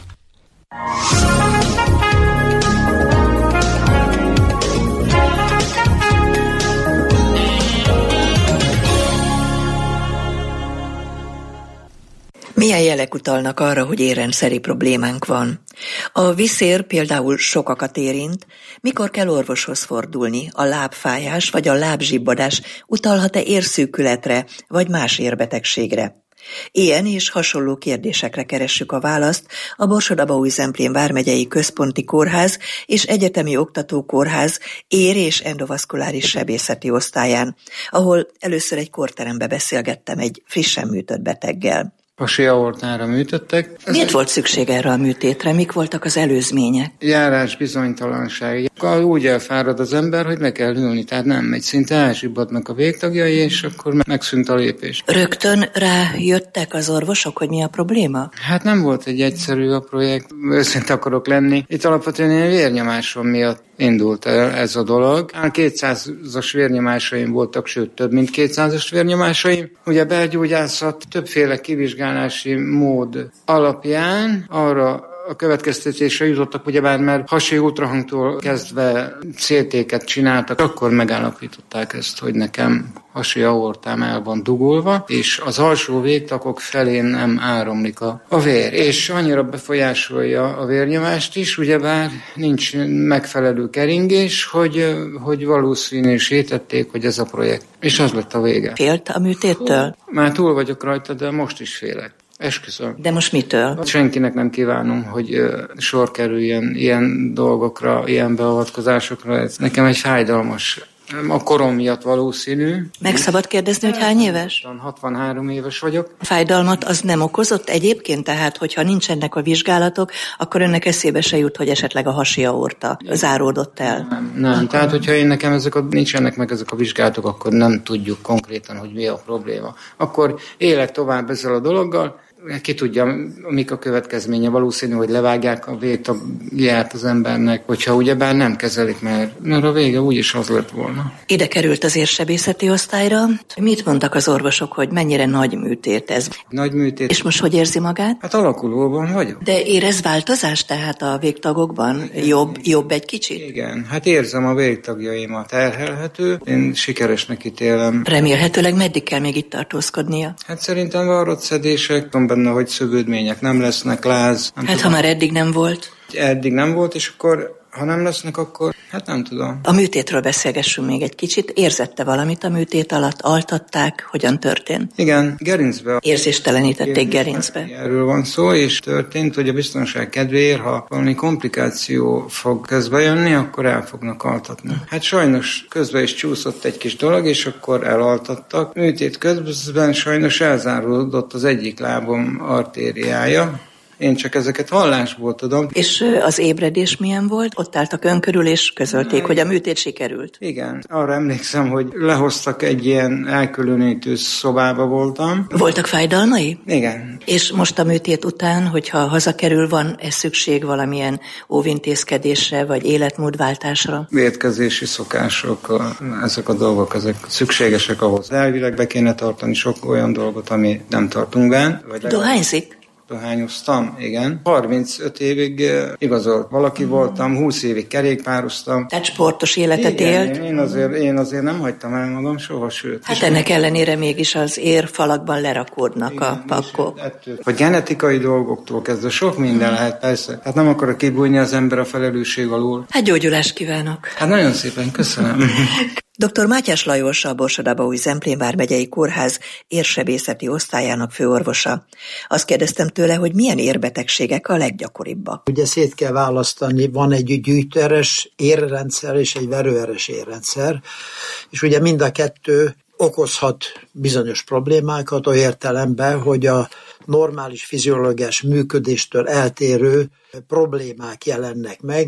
Milyen jelek utalnak arra, hogy érrendszeri problémánk van? A viszér például sokakat érint, mikor kell orvoshoz fordulni, a lábfájás vagy a lábzsibbadás utalhat-e érszűkületre vagy más érbetegségre? Ilyen és hasonló kérdésekre keressük a választ a Borsod-Abaúj-Zemplén vármegyei központi kórház és egyetemi oktatókórház ér- és endovaszkuláris sebészeti osztályán, ahol először egy korterembe beszélgettem egy frissen műtött beteggel. Hasi aortára műtöttek. Ez Miért volt szükség erre a műtétre? Mik voltak az előzmények? Járás bizonytalanság. Úgy elfárad az ember, hogy meg kell ülni, tehát nem megy, szinte elzsibbadnak a végtagjai, és akkor megszűnt a lépés. Rögtön rájöttek az orvosok, hogy mi a probléma? Hát nem volt egy egyszerű a projekt, őszinte akarok lenni. Itt alapvetően én vérnyomásom miatt indult el ez a dolog. kétszázas vérnyomásaim voltak, sőt több mint kétszázas vérnyomásaim. Ugye belgyógyászat többféle kivizsgálási mód alapján arra a következtetésre jutottak, ugyebár mert hasi ultrahangtól kezdve cé té-ket csináltak, akkor megállapították ezt, hogy nekem hasi aortám el van dugulva, és az alsó végtakok felén nem áramlik a, a vér, és annyira befolyásolja a vérnyomást is, ugyebár nincs megfelelő keringés, hogy, hogy valószínűsítették, hogy ez a projekt. És az lett a vége. Félt a műtéttől? Már túl vagyok rajta, de most is félek. Esküszöm. De most mitől? Senkinek nem kívánom, hogy uh, sor kerüljen ilyen dolgokra, ilyen beavatkozásokra. Ez nekem egy fájdalmas, a korom miatt valószínű. Meg szabad kérdezni, hogy hány éves? hatvanhárom éves vagyok. A fájdalmat az nem okozott egyébként, tehát hogyha nincsenek a vizsgálatok, akkor önnek eszébe se jut, hogy esetleg a hasi aorta záródott el. Nem, nem. Tehát hogyha én nekem ezek a, nincsenek meg ezek a vizsgálatok, akkor nem tudjuk konkrétan, hogy mi a probléma. Akkor élek tovább ezzel a dologgal, ki tudja, mik a következménye, valószínű, hogy levágják a végtagját az embernek, hogyha ugyebár nem kezelik, mert, mert a vége úgyis az lett volna. Ide került az érsebészeti osztályra. Mit mondtak az orvosok, hogy mennyire nagy műtét ez? Nagy műtét. És most hogy érzi magát? Hát alakulóban vagyok. De érez változást tehát a végtagokban? Jobb, jobb egy kicsit? Igen, hát érzem a végtagjaimat terhelhető. Én sikeresnek ítélem. Remélhetőleg meddig kell még itt tartózkodnia? Hát szerintem varratszedések, van benne, hogy szövődmények nem lesznek, láz. Nem hát tudom. Ha már eddig nem volt? Eddig nem volt, és akkor ha nem lesznek, akkor hát nem tudom. A műtétről beszélgessünk még egy kicsit. Érzette valamit a műtét alatt? Altatták? Hogyan történt? Igen, gerincbe. Érzéstelenítették gerincbe. Erről van szó, és történt, hogy a biztonság kedvéért, ha valami komplikáció fog közbe jönni, akkor el fognak altatni. Hát sajnos közben is csúszott egy kis dolog, és akkor elaltattak. Műtét közben sajnos elzáródott az egyik lábom artériája. Én csak ezeket hallásból tudom. És az ébredés milyen volt? Ott álltak ön körül, és közölték, hogy a műtét sikerült. Igen. Arra emlékszem, hogy lehoztak egy ilyen elkülönítő szobába voltam. Voltak fájdalmai? Igen. És most a műtét után, hogyha hazakerül, van-e szükség valamilyen óvintézkedésre, vagy életmódváltásra? Vétkezési szokások, ezek a dolgok, ezek szükségesek ahhoz. Elvileg be kéne tartani sok olyan dolgot, ami nem tartunk benne. Dohányzik? Dohányoztam, igen. harmincöt évig igazolt valaki voltam, húsz évig kerékpároztam. Tehát sportos életet igen, élt? Én azért, én azért nem hagytam el magam soha, sőt. Hát ennek ellenére mégis az érfalakban lerakódnak igen, a pakkok. Ettől, a genetikai dolgoktól kezdve sok minden lehet, persze. Hát nem akarok kibújni az ember a felelősség alól. Hát gyógyulást kívánok! Hát nagyon szépen köszönöm. doktor Mátyás Lajos, a Borsod-Abaúj-Zemplén vármegyei kórház érsebészeti osztályának főorvosa. Azt kérdeztem tőle, hogy milyen érbetegségek a leggyakoribbak. Ugye szét kell választani, van egy gyűjtőeres érrendszer és egy verőeres érrendszer, és ugye mind a kettő okozhat bizonyos problémákat olyan értelemben, hogy a normális fiziológiás működéstől eltérő problémák jelennek meg,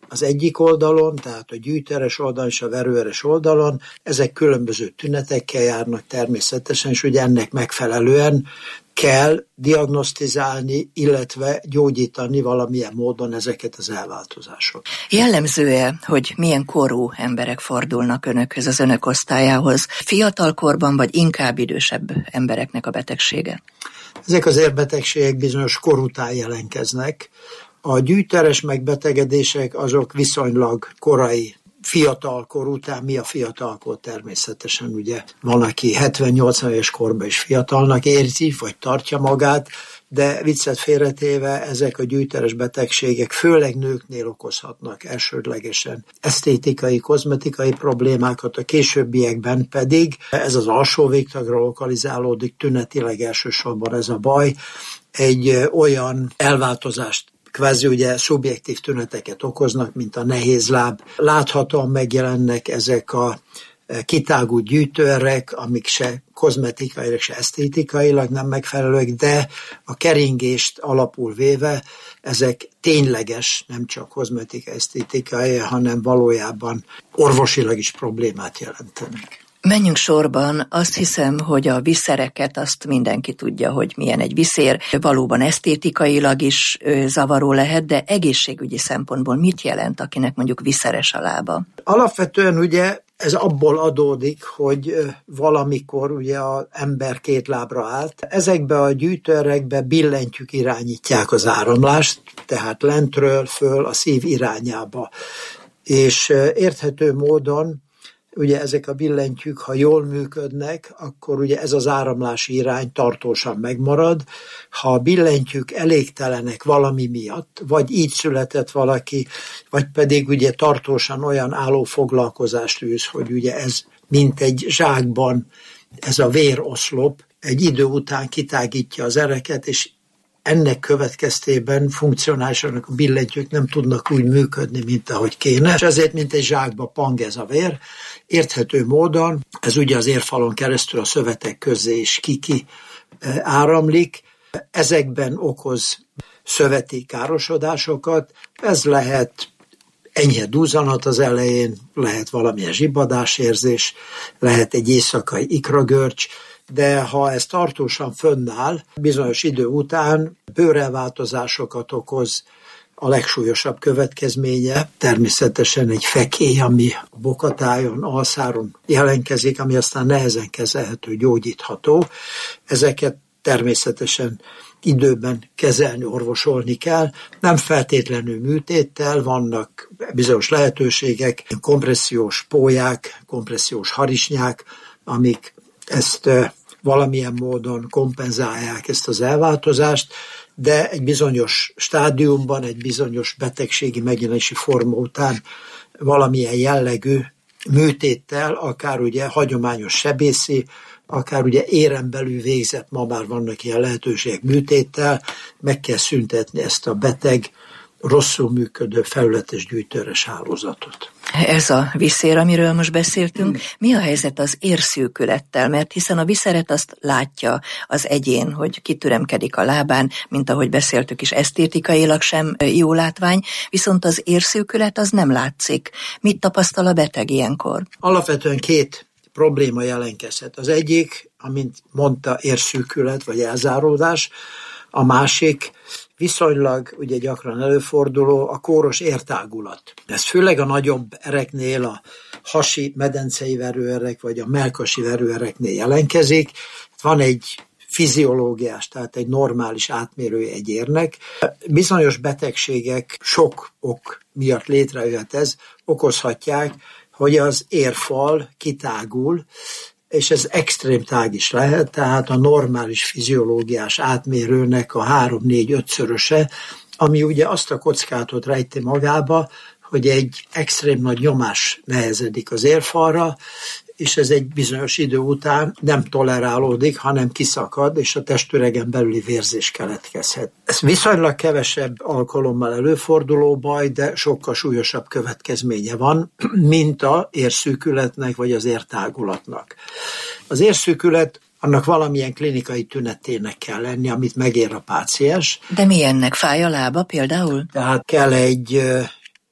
az egyik oldalon, tehát a gyűjtőeres oldalon és a verőeres oldalon, ezek különböző tünetekkel járnak természetesen, és ugye ennek megfelelően kell diagnosztizálni, illetve gyógyítani valamilyen módon ezeket az elváltozásokat. Jellemző-e, hogy milyen korú emberek fordulnak önökhöz, az önök osztályához? Fiatalkorban, vagy inkább idősebb embereknek a betegsége? Ezek az érbetegségek bizonyos kor után jelentkeznek. A gyűjtőeres megbetegedések azok viszonylag korai, fiatalkor után. Mi a fiatalkor? Természetesen ugye van, aki hetven-nyolcvan éves korban is fiatalnak érzi, vagy tartja magát, de viccet félretéve ezek a gyűjtőeres betegségek főleg nőknél okozhatnak elsődlegesen esztétikai, kozmetikai problémákat, a későbbiekben pedig ez az alsó végtagra lokalizálódik, tünetileg elsősorban ez a baj, egy olyan elváltozást kvázi ugye szubjektív tüneteket okoznak, mint a nehéz láb. Láthatóan megjelennek ezek a kitágult gyűjtőerek, amik se kozmetikailag, se esztétikailag nem megfelelőek, de a keringést alapul véve ezek tényleges, nem csak kozmetika esztétikai, hanem valójában orvosilag is problémát jelentenek. Menjünk sorban, azt hiszem, hogy a viszereket azt mindenki tudja, hogy milyen egy viszér. Valóban esztétikailag is zavaró lehet, de egészségügyi szempontból mit jelent, akinek mondjuk viszeres a lába? Alapvetően ugye ez abból adódik, hogy valamikor ugye az ember két lábra állt. Ezekbe a gyűjtőerekbe billentyűk irányítják az áramlást, tehát lentről föl a szív irányába. És érthető módon ugye ezek a billentyűk, ha jól működnek, akkor ugye ez az áramlási irány tartósan megmarad. Ha a billentyűk elégtelenek valami miatt, vagy így született valaki, vagy pedig ugye tartósan olyan állófoglalkozást űz, hogy ugye ez mint egy zsákban, ez a véroszlop egy idő után kitágítja az ereket, és ennek következtében funkcionálisan a billentyűk nem tudnak úgy működni, mint ahogy kéne, és ezért, mint egy zsákba pang ez a vér. Érthető módon, ez ugye az érfalon keresztül a szövetek közé is kiki áramlik, ezekben okoz szöveti károsodásokat, ez lehet enyhe duzzanat az elején, lehet valamilyen zsibbadásérzés, lehet egy éjszakai ikragörcs, de ha ez tartósan fönnáll, bizonyos idő után bőrelváltozásokat okoz, a legsúlyosabb következménye természetesen egy fekély, ami a bokatájon, alszáron jelentkezik, ami aztán nehezen kezelhető, gyógyítható. Ezeket természetesen időben kezelni, orvosolni kell. Nem feltétlenül műtéttel, vannak bizonyos lehetőségek, kompressziós pólyák, kompressziós harisnyák, amik ezt valamilyen módon kompenzálják ezt az elváltozást, de egy bizonyos stádiumban, egy bizonyos betegségi megjelenési forma után valamilyen jellegű műtéttel, akár ugye hagyományos sebészi, akár ugye éren belül végzett, ma már vannak ilyen lehetőségek műtéttel, meg kell szüntetni ezt a beteg, rosszul működő felületes gyűjtőeres hálózatot. Ez a viszér, amiről most beszéltünk, mi a helyzet az érszűkülettel? Mert hiszen a viszeret azt látja az egyén, hogy kitüremkedik a lábán, mint ahogy beszéltük is, esztétikailag sem jó látvány, viszont az érszűkület az nem látszik. Mit tapasztal a beteg ilyenkor? Alapvetően két probléma jelentkezhet. Az egyik, amint mondta, érszűkület vagy elzáródás, a másik viszonylag ugye gyakran előforduló a kóros értágulat. Ez főleg a nagyobb ereknél, a hasi medencei verőerek vagy a mellkasi verőereknél jelentkezik. Van egy fiziológiás, tehát egy normális átmérője egy érnek. Bizonyos betegségek sok ok miatt létrejöhet ez, okozhatják, hogy az érfal kitágul, és ez extrém tág is lehet, tehát a normális fiziológiás átmérőnek a három-négy-ötszöröse, ami ugye azt a kockátot rejti magába, hogy egy extrém nagy nyomás nehezedik az érfalra, és ez egy bizonyos idő után nem tolerálódik, hanem kiszakad, és a testüregen belüli vérzés keletkezhet. Ez viszonylag kevesebb alkalommal előforduló baj, de sokkal súlyosabb következménye van, mint az érszűkületnek vagy az értágulatnak. Az érszűkület annak valamilyen klinikai tünetének kell lenni, amit megér a páciens. De milyennek? Fáj a lába például? Tehát kell egy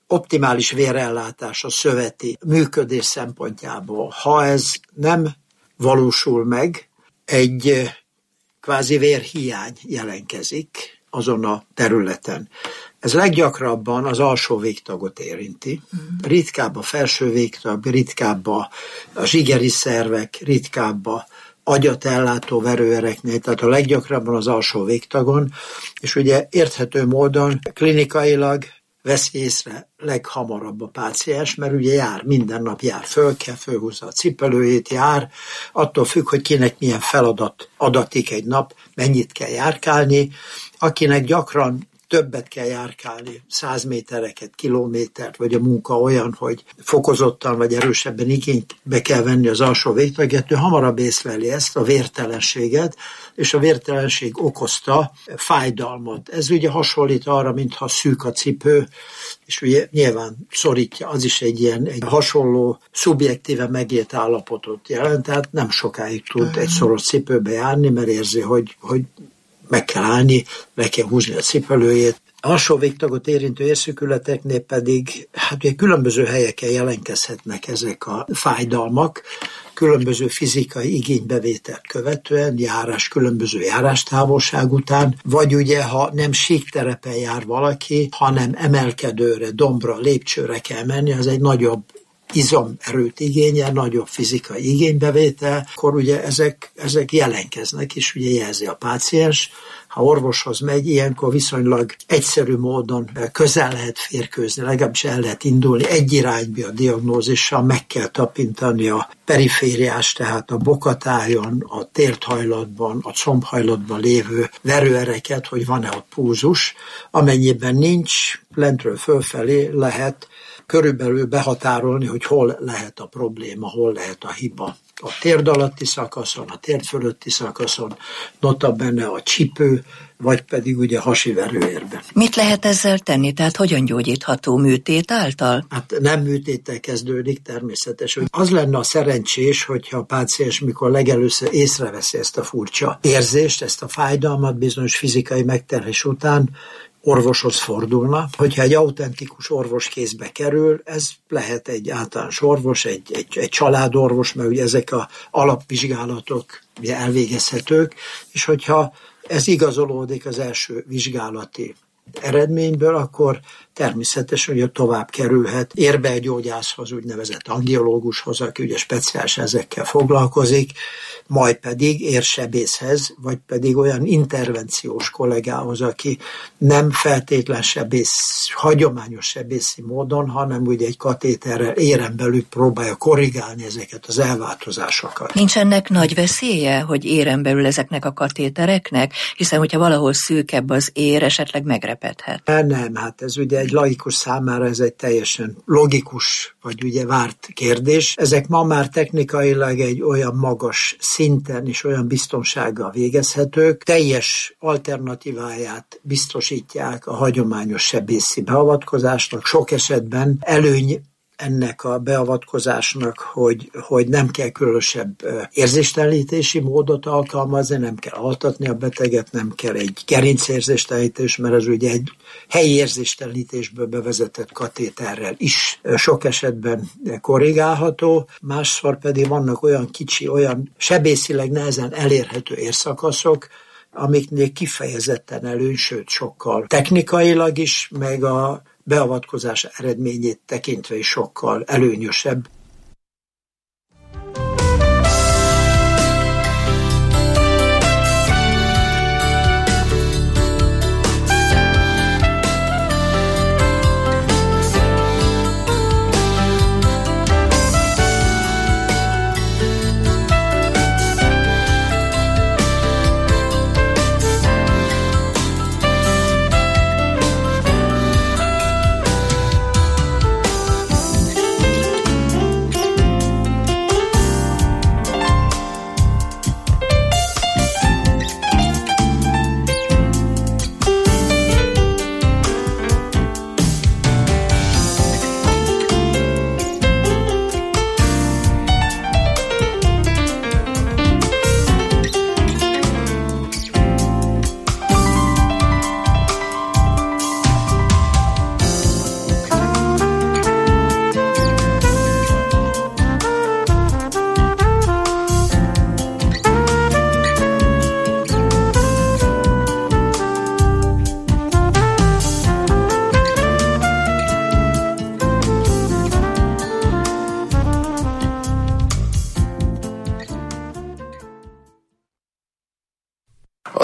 optimális vérellátás a szöveti működés szempontjából. Ha ez nem valósul meg, egy kvázi vérhiány jelenkezik azon a területen. Ez leggyakrabban az alsó végtagot érinti. Ritkább a felső végtag, ritkább a zsigeri szervek, ritkább a agyat ellátó verőereknél, tehát a leggyakrabban az alsó végtagon, és ugye érthető módon klinikailag veszi észre leghamarabb a páciens, mert ugye jár, minden nap jár, föl kell, fölhúzza a cipelőjét, jár, attól függ, hogy kinek milyen feladat adatik egy nap, mennyit kell járkálni, akinek gyakran többet kell járkálni, száz métereket, kilométert, vagy a munka olyan, hogy fokozottan vagy erősebben igénybe kell venni az alsó végtaget, ő hamarabb észleli ezt, a vértelenséget, és a vértelenség okozta fájdalmat. Ez ugye hasonlít arra, mintha szűk a cipő, és ugye nyilván szorítja, az is egy ilyen egy hasonló, szubjektíve megélt állapotot jelent, tehát nem sokáig tud egy szoros cipőbe járni, mert érzi, hogy, hogy meg kell állni, meg kell húzni a cipelőjét. A alsó végtagot érintő érszükületeknél pedig hát ugye különböző helyeken jelentkezhetnek ezek a fájdalmak, különböző fizikai igénybevételt követően, járás, különböző járástávolság után, vagy ugye, ha nem síkterepen jár valaki, hanem emelkedőre, dombra, lépcsőre kell menni, az egy nagyobb izomerőt igényel, nagyobb fizikai igénybevétel, akkor ugye ezek, ezek jelenkeznek, és ugye jelzi a páciens. Ha orvoshoz megy, ilyenkor viszonylag egyszerű módon közel lehet férkőzni, legalábbis el lehet indulni egy irányba a diagnózissal, meg kell tapintani a perifériás, tehát a bokatájon, a térthajlatban, a combhajlatban lévő verőereket, hogy van-e ott púzus. Amennyiben nincs, lentről fölfelé lehet körülbelül behatárolni, hogy hol lehet a probléma, hol lehet a hiba. A térd alatti szakaszon, a térd fölötti szakaszon, notabene a csipő, vagy pedig ugye hasi verőérben. Mit lehet ezzel tenni? Tehát hogyan gyógyítható, műtét által? Hát nem műtéttel kezdődik természetesen. Az lenne a szerencsés, hogyha a páciens mikor legelőször észreveszi ezt a furcsa érzést, ezt a fájdalmat bizonyos fizikai megterhelés után, orvoshoz fordulna. Hogyha egy autentikus orvos kézbe kerül, ez lehet egy általános orvos, egy, egy, egy családorvos, mert ugye ezek az alapvizsgálatok ugye elvégezhetők, és hogyha ez igazolódik az első vizsgálati eredményből, akkor természetesen ugye tovább kerülhet érbelgyógyászhoz, úgynevezett angiológushoz, aki ugye speciális ezekkel foglalkozik, majd pedig érsebészhez, vagy pedig olyan intervenciós kollégához, aki nem feltétlen sebész, hagyományos sebészi módon, hanem ugye egy katéterrel éren belül próbálja korrigálni ezeket az elváltozásokat. Nincs ennek nagy veszélye, hogy éren belül ezeknek a katétereknek, hiszen hogyha valahol szűkebb az ér, esetleg megrepedhet. Nem, hát ez ugye egy laikus számára ez egy teljesen logikus, vagy ugye várt kérdés. Ezek ma már technikailag egy olyan magas szinten és olyan biztonsággal végezhetők, teljes alternatíváját biztosítják a hagyományos sebészi beavatkozásnak. Sok esetben előny ennek a beavatkozásnak, hogy, hogy nem kell különösebb érzéstelenítési módot alkalmazni, nem kell altatni a beteget, nem kell egy gerincérzéstelenítés, mert ez ugye egy helyi érzéstelenítésből bevezetett katéterrel is sok esetben korrigálható, másszor pedig vannak olyan kicsi, olyan sebészileg nehezen elérhető érszakaszok, amiknél kifejezetten előny, sőt sokkal technikailag is, meg a beavatkozás eredményét tekintve is sokkal előnyösebb.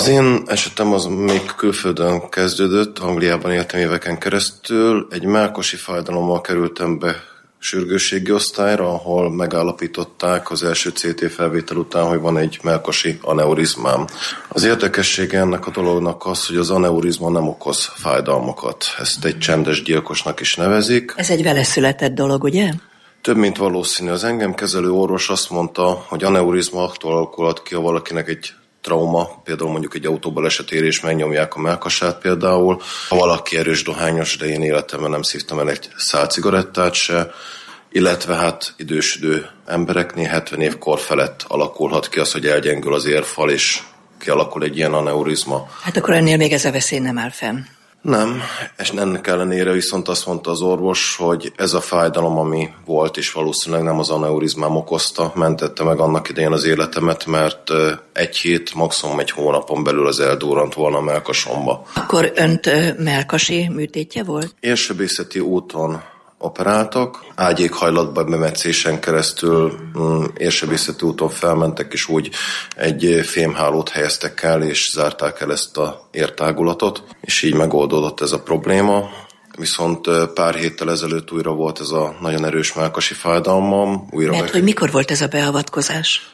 Az én esetem az még külföldön kezdődött, Angliában éltem éveken keresztül. Egy mellkasi fájdalommal kerültem be sürgősségi osztályra, ahol megállapították az első cé té felvétel után, hogy van egy mellkasi aneurizmám. Az érdekessége ennek a dolognak az, hogy az aneurizma nem okoz fájdalmakat. Ezt egy csendes gyilkosnak is nevezik. Ez egy vele született dolog, ugye? Több mint valószínű. Az engem kezelő orvos azt mondta, hogy aneurizma attól alakulhat ki, ha valakinek egy trauma, például mondjuk egy autóbalesetére is megnyomják a mellkasát például. Ha valaki erős dohányos, de én életemben nem szívtam el egy szál cigarettát se, illetve hát idősödő embereknél hetven év kor felett alakulhat ki az, hogy elgyengül az érfal, és kialakul egy ilyen aneurizma. Hát akkor ennél még ez a veszély nem áll fenn. Nem, és ennek ellenére viszont azt mondta az orvos, hogy ez a fájdalom, ami volt, és valószínűleg nem az aneurizmám okozta, mentette meg annak idején az életemet, mert egy hét, maximum egy hónapon belül az eldurrant volna a mellkasomba. Akkor önt mellkasi műtétje volt? Érsebészeti úton operáltak, ágyékhajlatban bemetszésen keresztül mm, érsebészeti úton felmentek, és úgy egy fémhálót helyeztek el, és zárták el ezt a értágulatot, és így megoldódott ez a probléma. Viszont pár héttel ezelőtt újra volt ez a nagyon erős mellkasi fájdalmam. Újra Mert meg... hogy mikor volt ez a beavatkozás?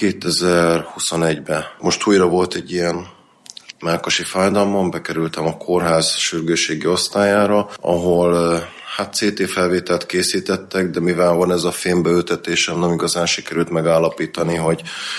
kétezer-huszonegyben. Most újra volt egy ilyen mellkasi fájdalmam, bekerültem a kórház sürgősségi osztályára, ahol hát cé té felvételt készítettek, de mivel van ez a fémbeültetésem, nem igazán sikerült megállapítani, hogy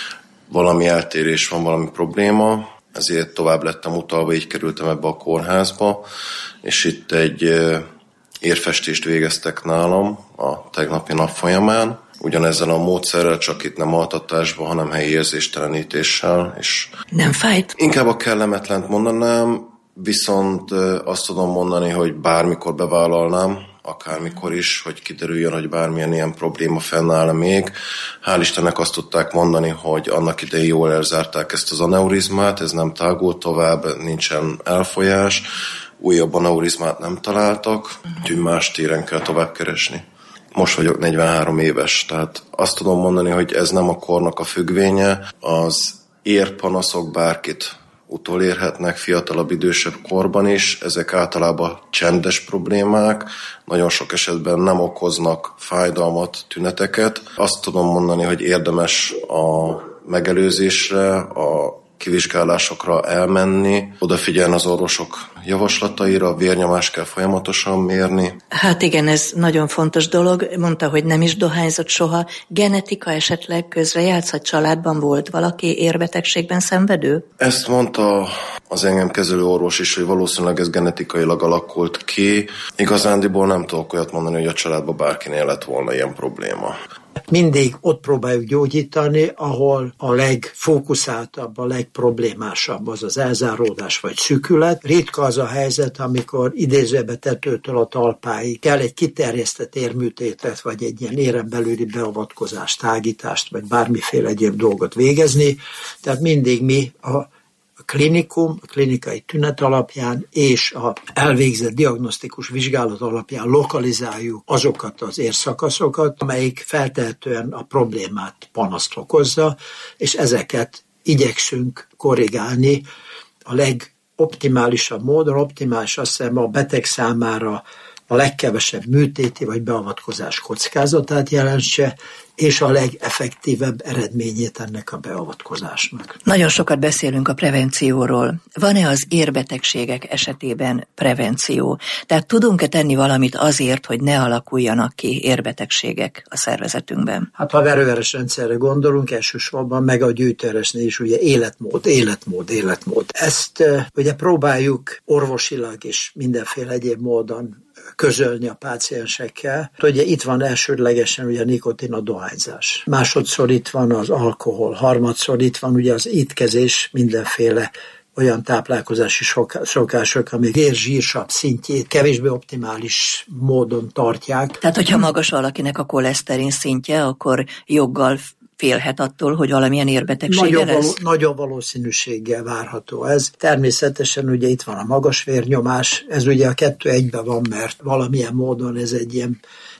valami eltérés van, valami probléma, ezért tovább lettem utalva, így kerültem ebbe a kórházba, és itt egy érfestést végeztek nálam a tegnapi nap folyamán, ugyanezzel a módszerrel, csak itt nem altatásban, hanem helyi érzéstelenítéssel. És nem fájt? Inkább a kellemetlent mondanám, viszont azt tudom mondani, hogy bármikor bevállalnám, akármikor is, hogy kiderüljön, hogy bármilyen ilyen probléma fennáll még. Hál' Istennek azt tudták mondani, hogy annak idején jól elzárták ezt az aneurizmát, ez nem tágult tovább, nincsen elfolyás, újabb aneurizmát nem találtak, úgyhogy más téren kell tovább keresni. Most vagyok negyvenhárom éves, tehát azt tudom mondani, hogy ez nem a kornak a függvénye, az érpanaszok bárkit utolérhetnek fiatalabb, idősebb korban is. Ezek általában csendes problémák, nagyon sok esetben nem okoznak fájdalmat, tüneteket. Azt tudom mondani, hogy érdemes a megelőzésre, a kivizsgálásokra elmenni, odafigyelni az orvosok javaslataira, a vérnyomást kell folyamatosan mérni. Hát igen, ez nagyon fontos dolog. Mondta, hogy nem is dohányzott soha. Genetika esetleg közrejátszhat, családban volt valaki érbetegségben szenvedő? Ezt mondta az engem kezelő orvos is, hogy valószínűleg ez genetikailag alakult ki. Igazándiból nem tudok olyat mondani, hogy a családban bárkinél lett volna ilyen probléma. Mindig ott próbáljuk gyógyítani, ahol a legfókuszáltabb, a legproblémásabb az az elzáródás vagy szűkület. Ritka az a helyzet, amikor idézőbe tetőtől a talpáig kell egy kiterjesztett érműtétet, vagy egy ilyen éren belüli beavatkozást, tágítást, vagy bármiféle egyéb dolgot végezni. Tehát mindig mi a A klinikum, a klinikai tünet alapján és a elvégzett diagnosztikus vizsgálat alapján lokalizáljuk azokat az érszakaszokat, amelyik feltehetően a problémát, panaszt okozza, és ezeket igyekszünk korrigálni a legoptimálisabb módon. Optimális azt hiszem a beteg számára a legkevesebb műtéti vagy beavatkozás kockázatát jelentse, és a legeffektívebb eredményét ennek a beavatkozásnak. Nagyon sokat beszélünk a prevencióról. Van-e az érbetegségek esetében prevenció? Tehát tudunk-e tenni valamit azért, hogy ne alakuljanak ki érbetegségek a szervezetünkben? Hát ha a verőeres rendszerre gondolunk, elsősorban meg a gyűjtőeresnél is ugye életmód, életmód, életmód. Ezt ugye próbáljuk orvosilag és mindenféle egyéb módon közölni a páciensekkel. Ugye itt van elsődlegesen ugye a nikotin, a dohányzás. Másodszor itt van az alkohol, harmadszor itt van ugye az étkezés, mindenféle olyan táplálkozási szokások, amik vér-zsírsav szintjét kevésbé optimális módon tartják. Tehát, hogyha magas valakinek a koleszterin szintje, akkor joggal félhet attól, hogy valamilyen érbetegsége nagyon lesz? Való, nagyon valószínűséggel várható ez. Természetesen ugye itt van a magas vérnyomás, ez ugye a kettő egyben van, mert valamilyen módon ez egy ilyen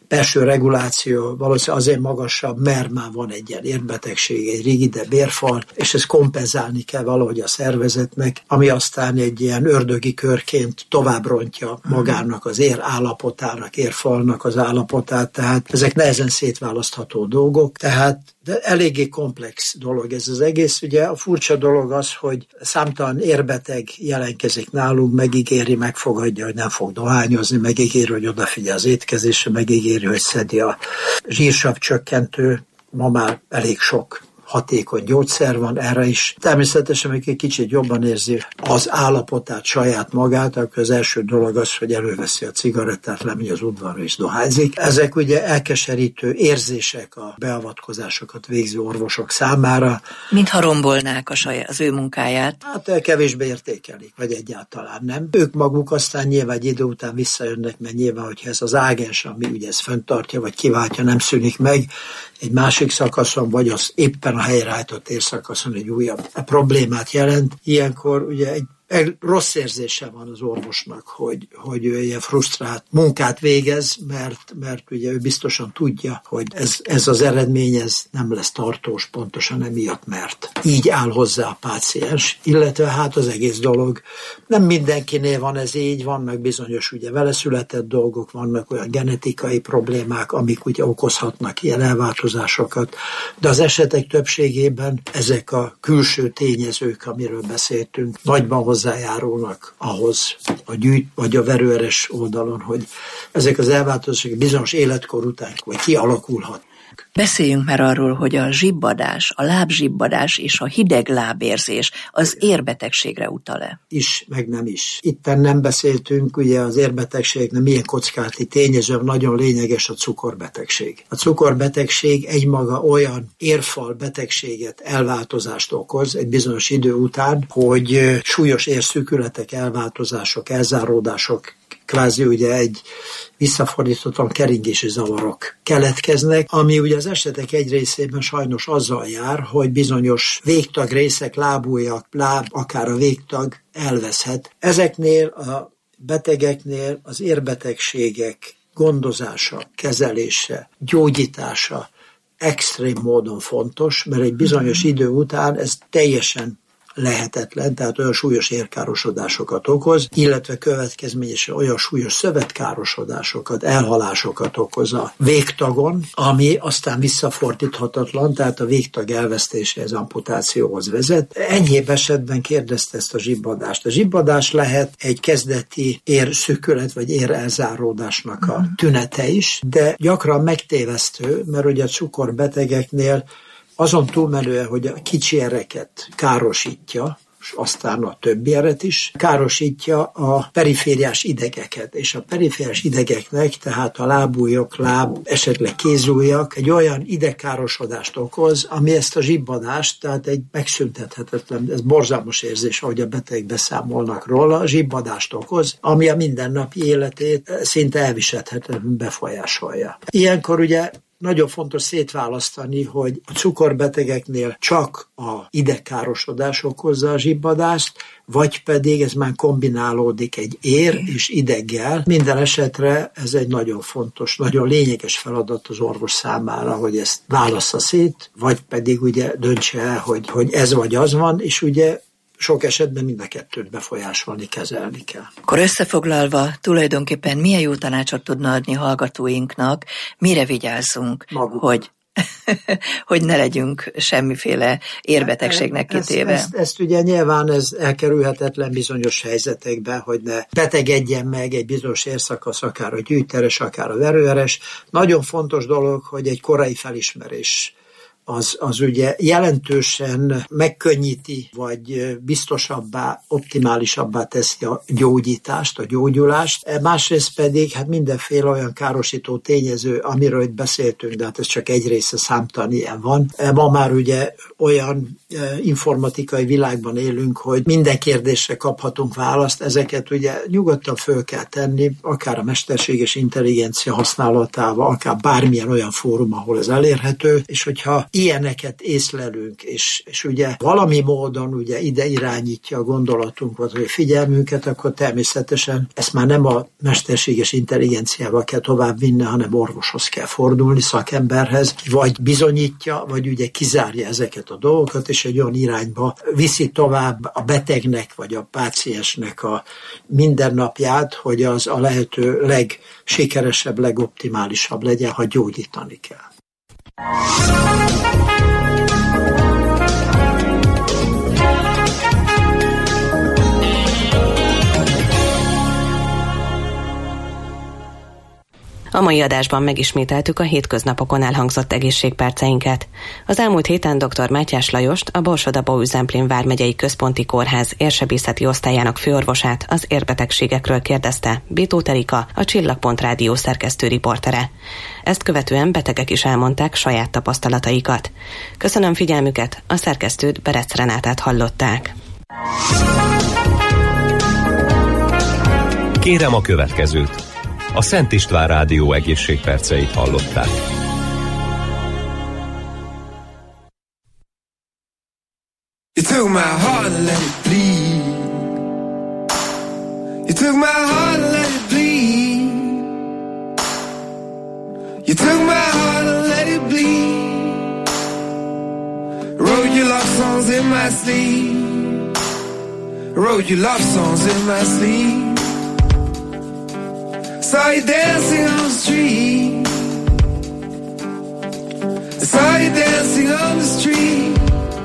belső reguláció valószínűleg azért magasabb, mert már van egy ilyen érbetegség, egy rigidebb érfal, és ezt kompenzálni kell valahogy a szervezetnek, ami aztán egy ilyen ördögi körként tovább rontja magának az ér állapotának, érfalnak az állapotát, tehát ezek nehezen szétválasztható dolgok, tehát de eléggé komplex dolog ez az egész. Ugye a furcsa dolog az, hogy számtalan érbeteg jelenkezik nálunk, megígéri, megfogadja, hogy nem fog dohányozni, megígéri, hogy odafigyel az étkezésre, megígéri, hogy szedi a zsírsav csökkentő, ma már elég sok hatékony gyógyszer van erre is. Természetesen, amikor egy kicsit jobban érzi az állapotát, saját magát, akkor az első dolog az, hogy előveszi a cigarettát, lemegy az udvarra és dohányzik. Ezek ugye elkeserítő érzések a beavatkozásokat végző orvosok számára. Mintha rombolnák a saját, az ő munkáját. Hát kevésbé értékelik, vagy egyáltalán nem. Ők maguk aztán nyilván egy idő után visszajönnek, mert nyilván, hogyha ez az ágens, ami ugye ezt fenntartja, vagy kiváltja, nem szűnik meg, egy másik szakaszon, vagy az éppen a helyreállított érszakaszon egy újabb problémát jelent. Ilyenkor ugye egy egy rossz érzése van az orvosnak, hogy, hogy ő ilyen frusztrált munkát végez, mert, mert ugye ő biztosan tudja, hogy ez, ez az eredmény ez nem lesz tartós, pontosan emiatt, mert így áll hozzá a páciens, illetve hát az egész dolog. Nem mindenkinél van ez így, vannak bizonyos ugye vele született dolgok, vannak olyan genetikai problémák, amik ugye okozhatnak ilyen elváltozásokat, de az esetek többségében ezek a külső tényezők, amiről beszéltünk, nagyban hozzájárulnak ahhoz a gyűjt, vagy a verőeres oldalon, hogy ezek az elváltozások bizonyos életkor után vagy kialakulhat. Beszéljünk már arról, hogy a zsibbadás, a lábzsibbadás és a hideg lábérzés az érbetegségre utal-e? Is, meg nem is. Itten nem beszéltünk, ugye az érbetegségnek milyen kockázati tényező, nagyon lényeges a cukorbetegség. A cukorbetegség egymaga olyan érfal betegséget, elváltozást okoz egy bizonyos idő után, hogy súlyos érszűkületek, elváltozások, elzáródások, kvázi ugye egy visszafordítottan keringési zavarok keletkeznek, ami ugye az esetek egy részében sajnos azzal jár, hogy bizonyos végtag részek, lábujjak, láb, akár a végtag elveszhet. Ezeknél a betegeknél az érbetegségek gondozása, kezelése, gyógyítása extrém módon fontos, mert egy bizonyos idő után ez teljesen lehetetlen, tehát olyan súlyos érkárosodásokat okoz, illetve következményesen olyan súlyos szövetkárosodásokat, elhalásokat okoz a végtagon, ami aztán visszafordíthatatlan, tehát a végtag elvesztéséhez, amputációhoz vezet. Enyhébb esetben kérdezte ezt a zsibbadást. A zsibbadás lehet egy kezdeti érszűkület vagy érelzáródásnak a tünete is, de gyakran megtévesztő, mert ugye a cukorbetegeknél azon túlmenően, hogy a kicsi ereket károsítja, és aztán a többi eret is, károsítja a perifériás idegeket, és a perifériás idegeknek, tehát a lábujjak, láb, esetleg kézujjak egy olyan idegkárosodást okoz, ami ezt a zsibbadást, tehát egy megszüntethetetlen, ez borzalmas érzés, ahogy a betegek beszámolnak róla, zsibbadást okoz, ami a mindennapi életét szinte elviselhetetlenül befolyásolja. Ilyenkor ugye nagyon fontos szétválasztani, hogy a cukorbetegeknél csak a idegkárosodás okozza a zsibbadást, vagy pedig ez már kombinálódik egy ér és ideggel. Minden esetre ez egy nagyon fontos, nagyon lényeges feladat az orvos számára, hogy ezt válassza szét, vagy pedig ugye döntse el, hogy, hogy ez vagy az van, és ugye sok esetben mind a kettőt befolyásolni, kezelni kell. Akkor összefoglalva, tulajdonképpen milyen jó tanácsot tudna adni hallgatóinknak, mire vigyázzunk, Maguk. hogy hogy ne legyünk semmiféle érbetegségnek kitéve. Ezt, ezt, ezt ugye nyilván ez elkerülhetetlen bizonyos helyzetekben, hogy ne betegedjen meg egy bizonyos érszakasz, akár a gyűjteres, akár a verőeres. Nagyon fontos dolog, hogy egy korai felismerés Az, az ugye jelentősen megkönnyíti, vagy biztosabbá, optimálisabbá teszi a gyógyítást, a gyógyulást. Másrészt pedig hát mindenféle olyan károsító tényező, amiről itt beszéltünk, de hát ez csak egy része, számtalan ilyen van. Ma már ugye olyan informatikai világban élünk, hogy minden kérdésre kaphatunk választ, ezeket ugye nyugodtan föl kell tenni, akár a mesterséges intelligencia használatával, akár bármilyen olyan fórum, ahol ez elérhető, és hogyha ilyeneket észlelünk, és, és ugye valami módon ugye ide irányítja a gondolatunkat, vagy a figyelmünket, akkor természetesen ezt már nem a mesterséges intelligenciával kell tovább vinni, hanem orvoshoz kell fordulni, szakemberhez, vagy bizonyítja, vagy ugye kizárja ezeket a dolgokat, és egy olyan irányba viszi tovább a betegnek, vagy a páciensnek a mindennapját, hogy az a lehető legsikeresebb, legoptimálisabb legyen, ha gyógyítani kell. A mai adásban megismételtük a hétköznapokon elhangzott egészségperceinket. Az elmúlt héten dr. Mátyás Lajost, a Borsod-Abaúj-Zemplén vármegyei központi kórház érsebészeti osztályának főorvosát az érbetegségekről kérdezte Bító Erika, a Csillagpont Rádió szerkesztő riportere. Ezt követően betegek is elmondták saját tapasztalataikat. Köszönöm figyelmüket, a szerkesztőt, Berec Renátát hallották. Kérem a következőt. A Szent István Rádió egészségperceit hallották. You took my heart and let it bleed. You took my heart and let it bleed. You took my heart and let it bleed. Wrote your love songs in my sleep. Wrote your love songs in my sleep. Saw you dancing on the street. Saw you dancing on the street.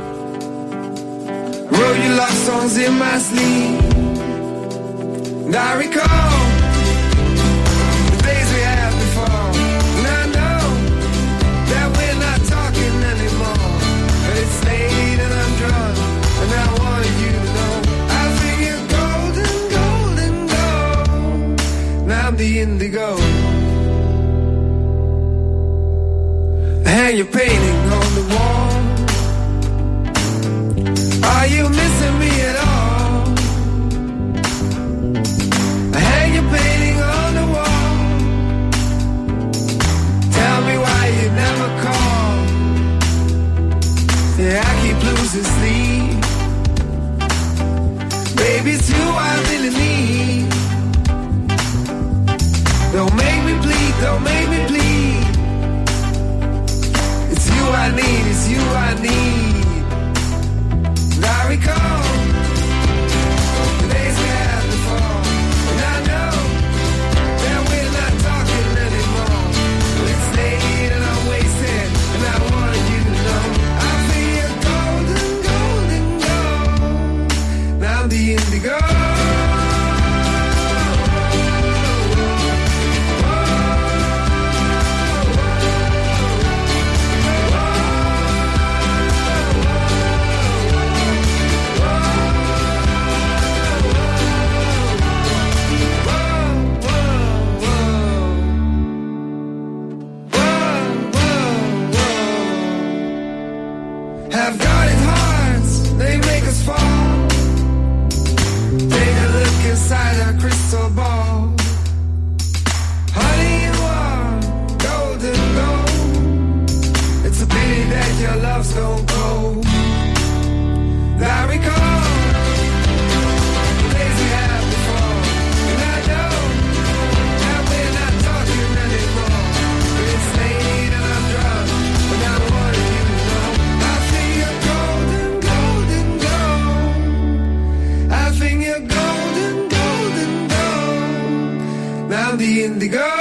Wrote your love songs in my sleep. And I recall the days we had before. And I know that we're not talking anymore. But it's late and I'm drunk, and I wanted you to know I think you're golden, golden, gold. And I'm the indigo. Hang your painting on the wall. Are you missing me at all? Hang your painting on the wall. Tell me why you never call. Yeah, I keep losing sleep. Baby, it's you I really need. Don't make me bleed, don't make me bleed. It's you I need, it's you I need. I recall the days we had before, and I know that we're not talking anymore. It's late and I'm wasted, and I wanted you to know I feel golden, golden, gold. Now I'm the indigo. Have guarded hearts, they make us fall. Take a look inside our crystal ball. Honey, you are golden gold. It's a pity that your love's gone cold. I recall the days we had before, and I know that we're not talking anymore. But it's late and I'm drunk, and I wanted you to know I think you're golden, golden, gold. I think you're golden, golden, gold. Now I'm the indigo.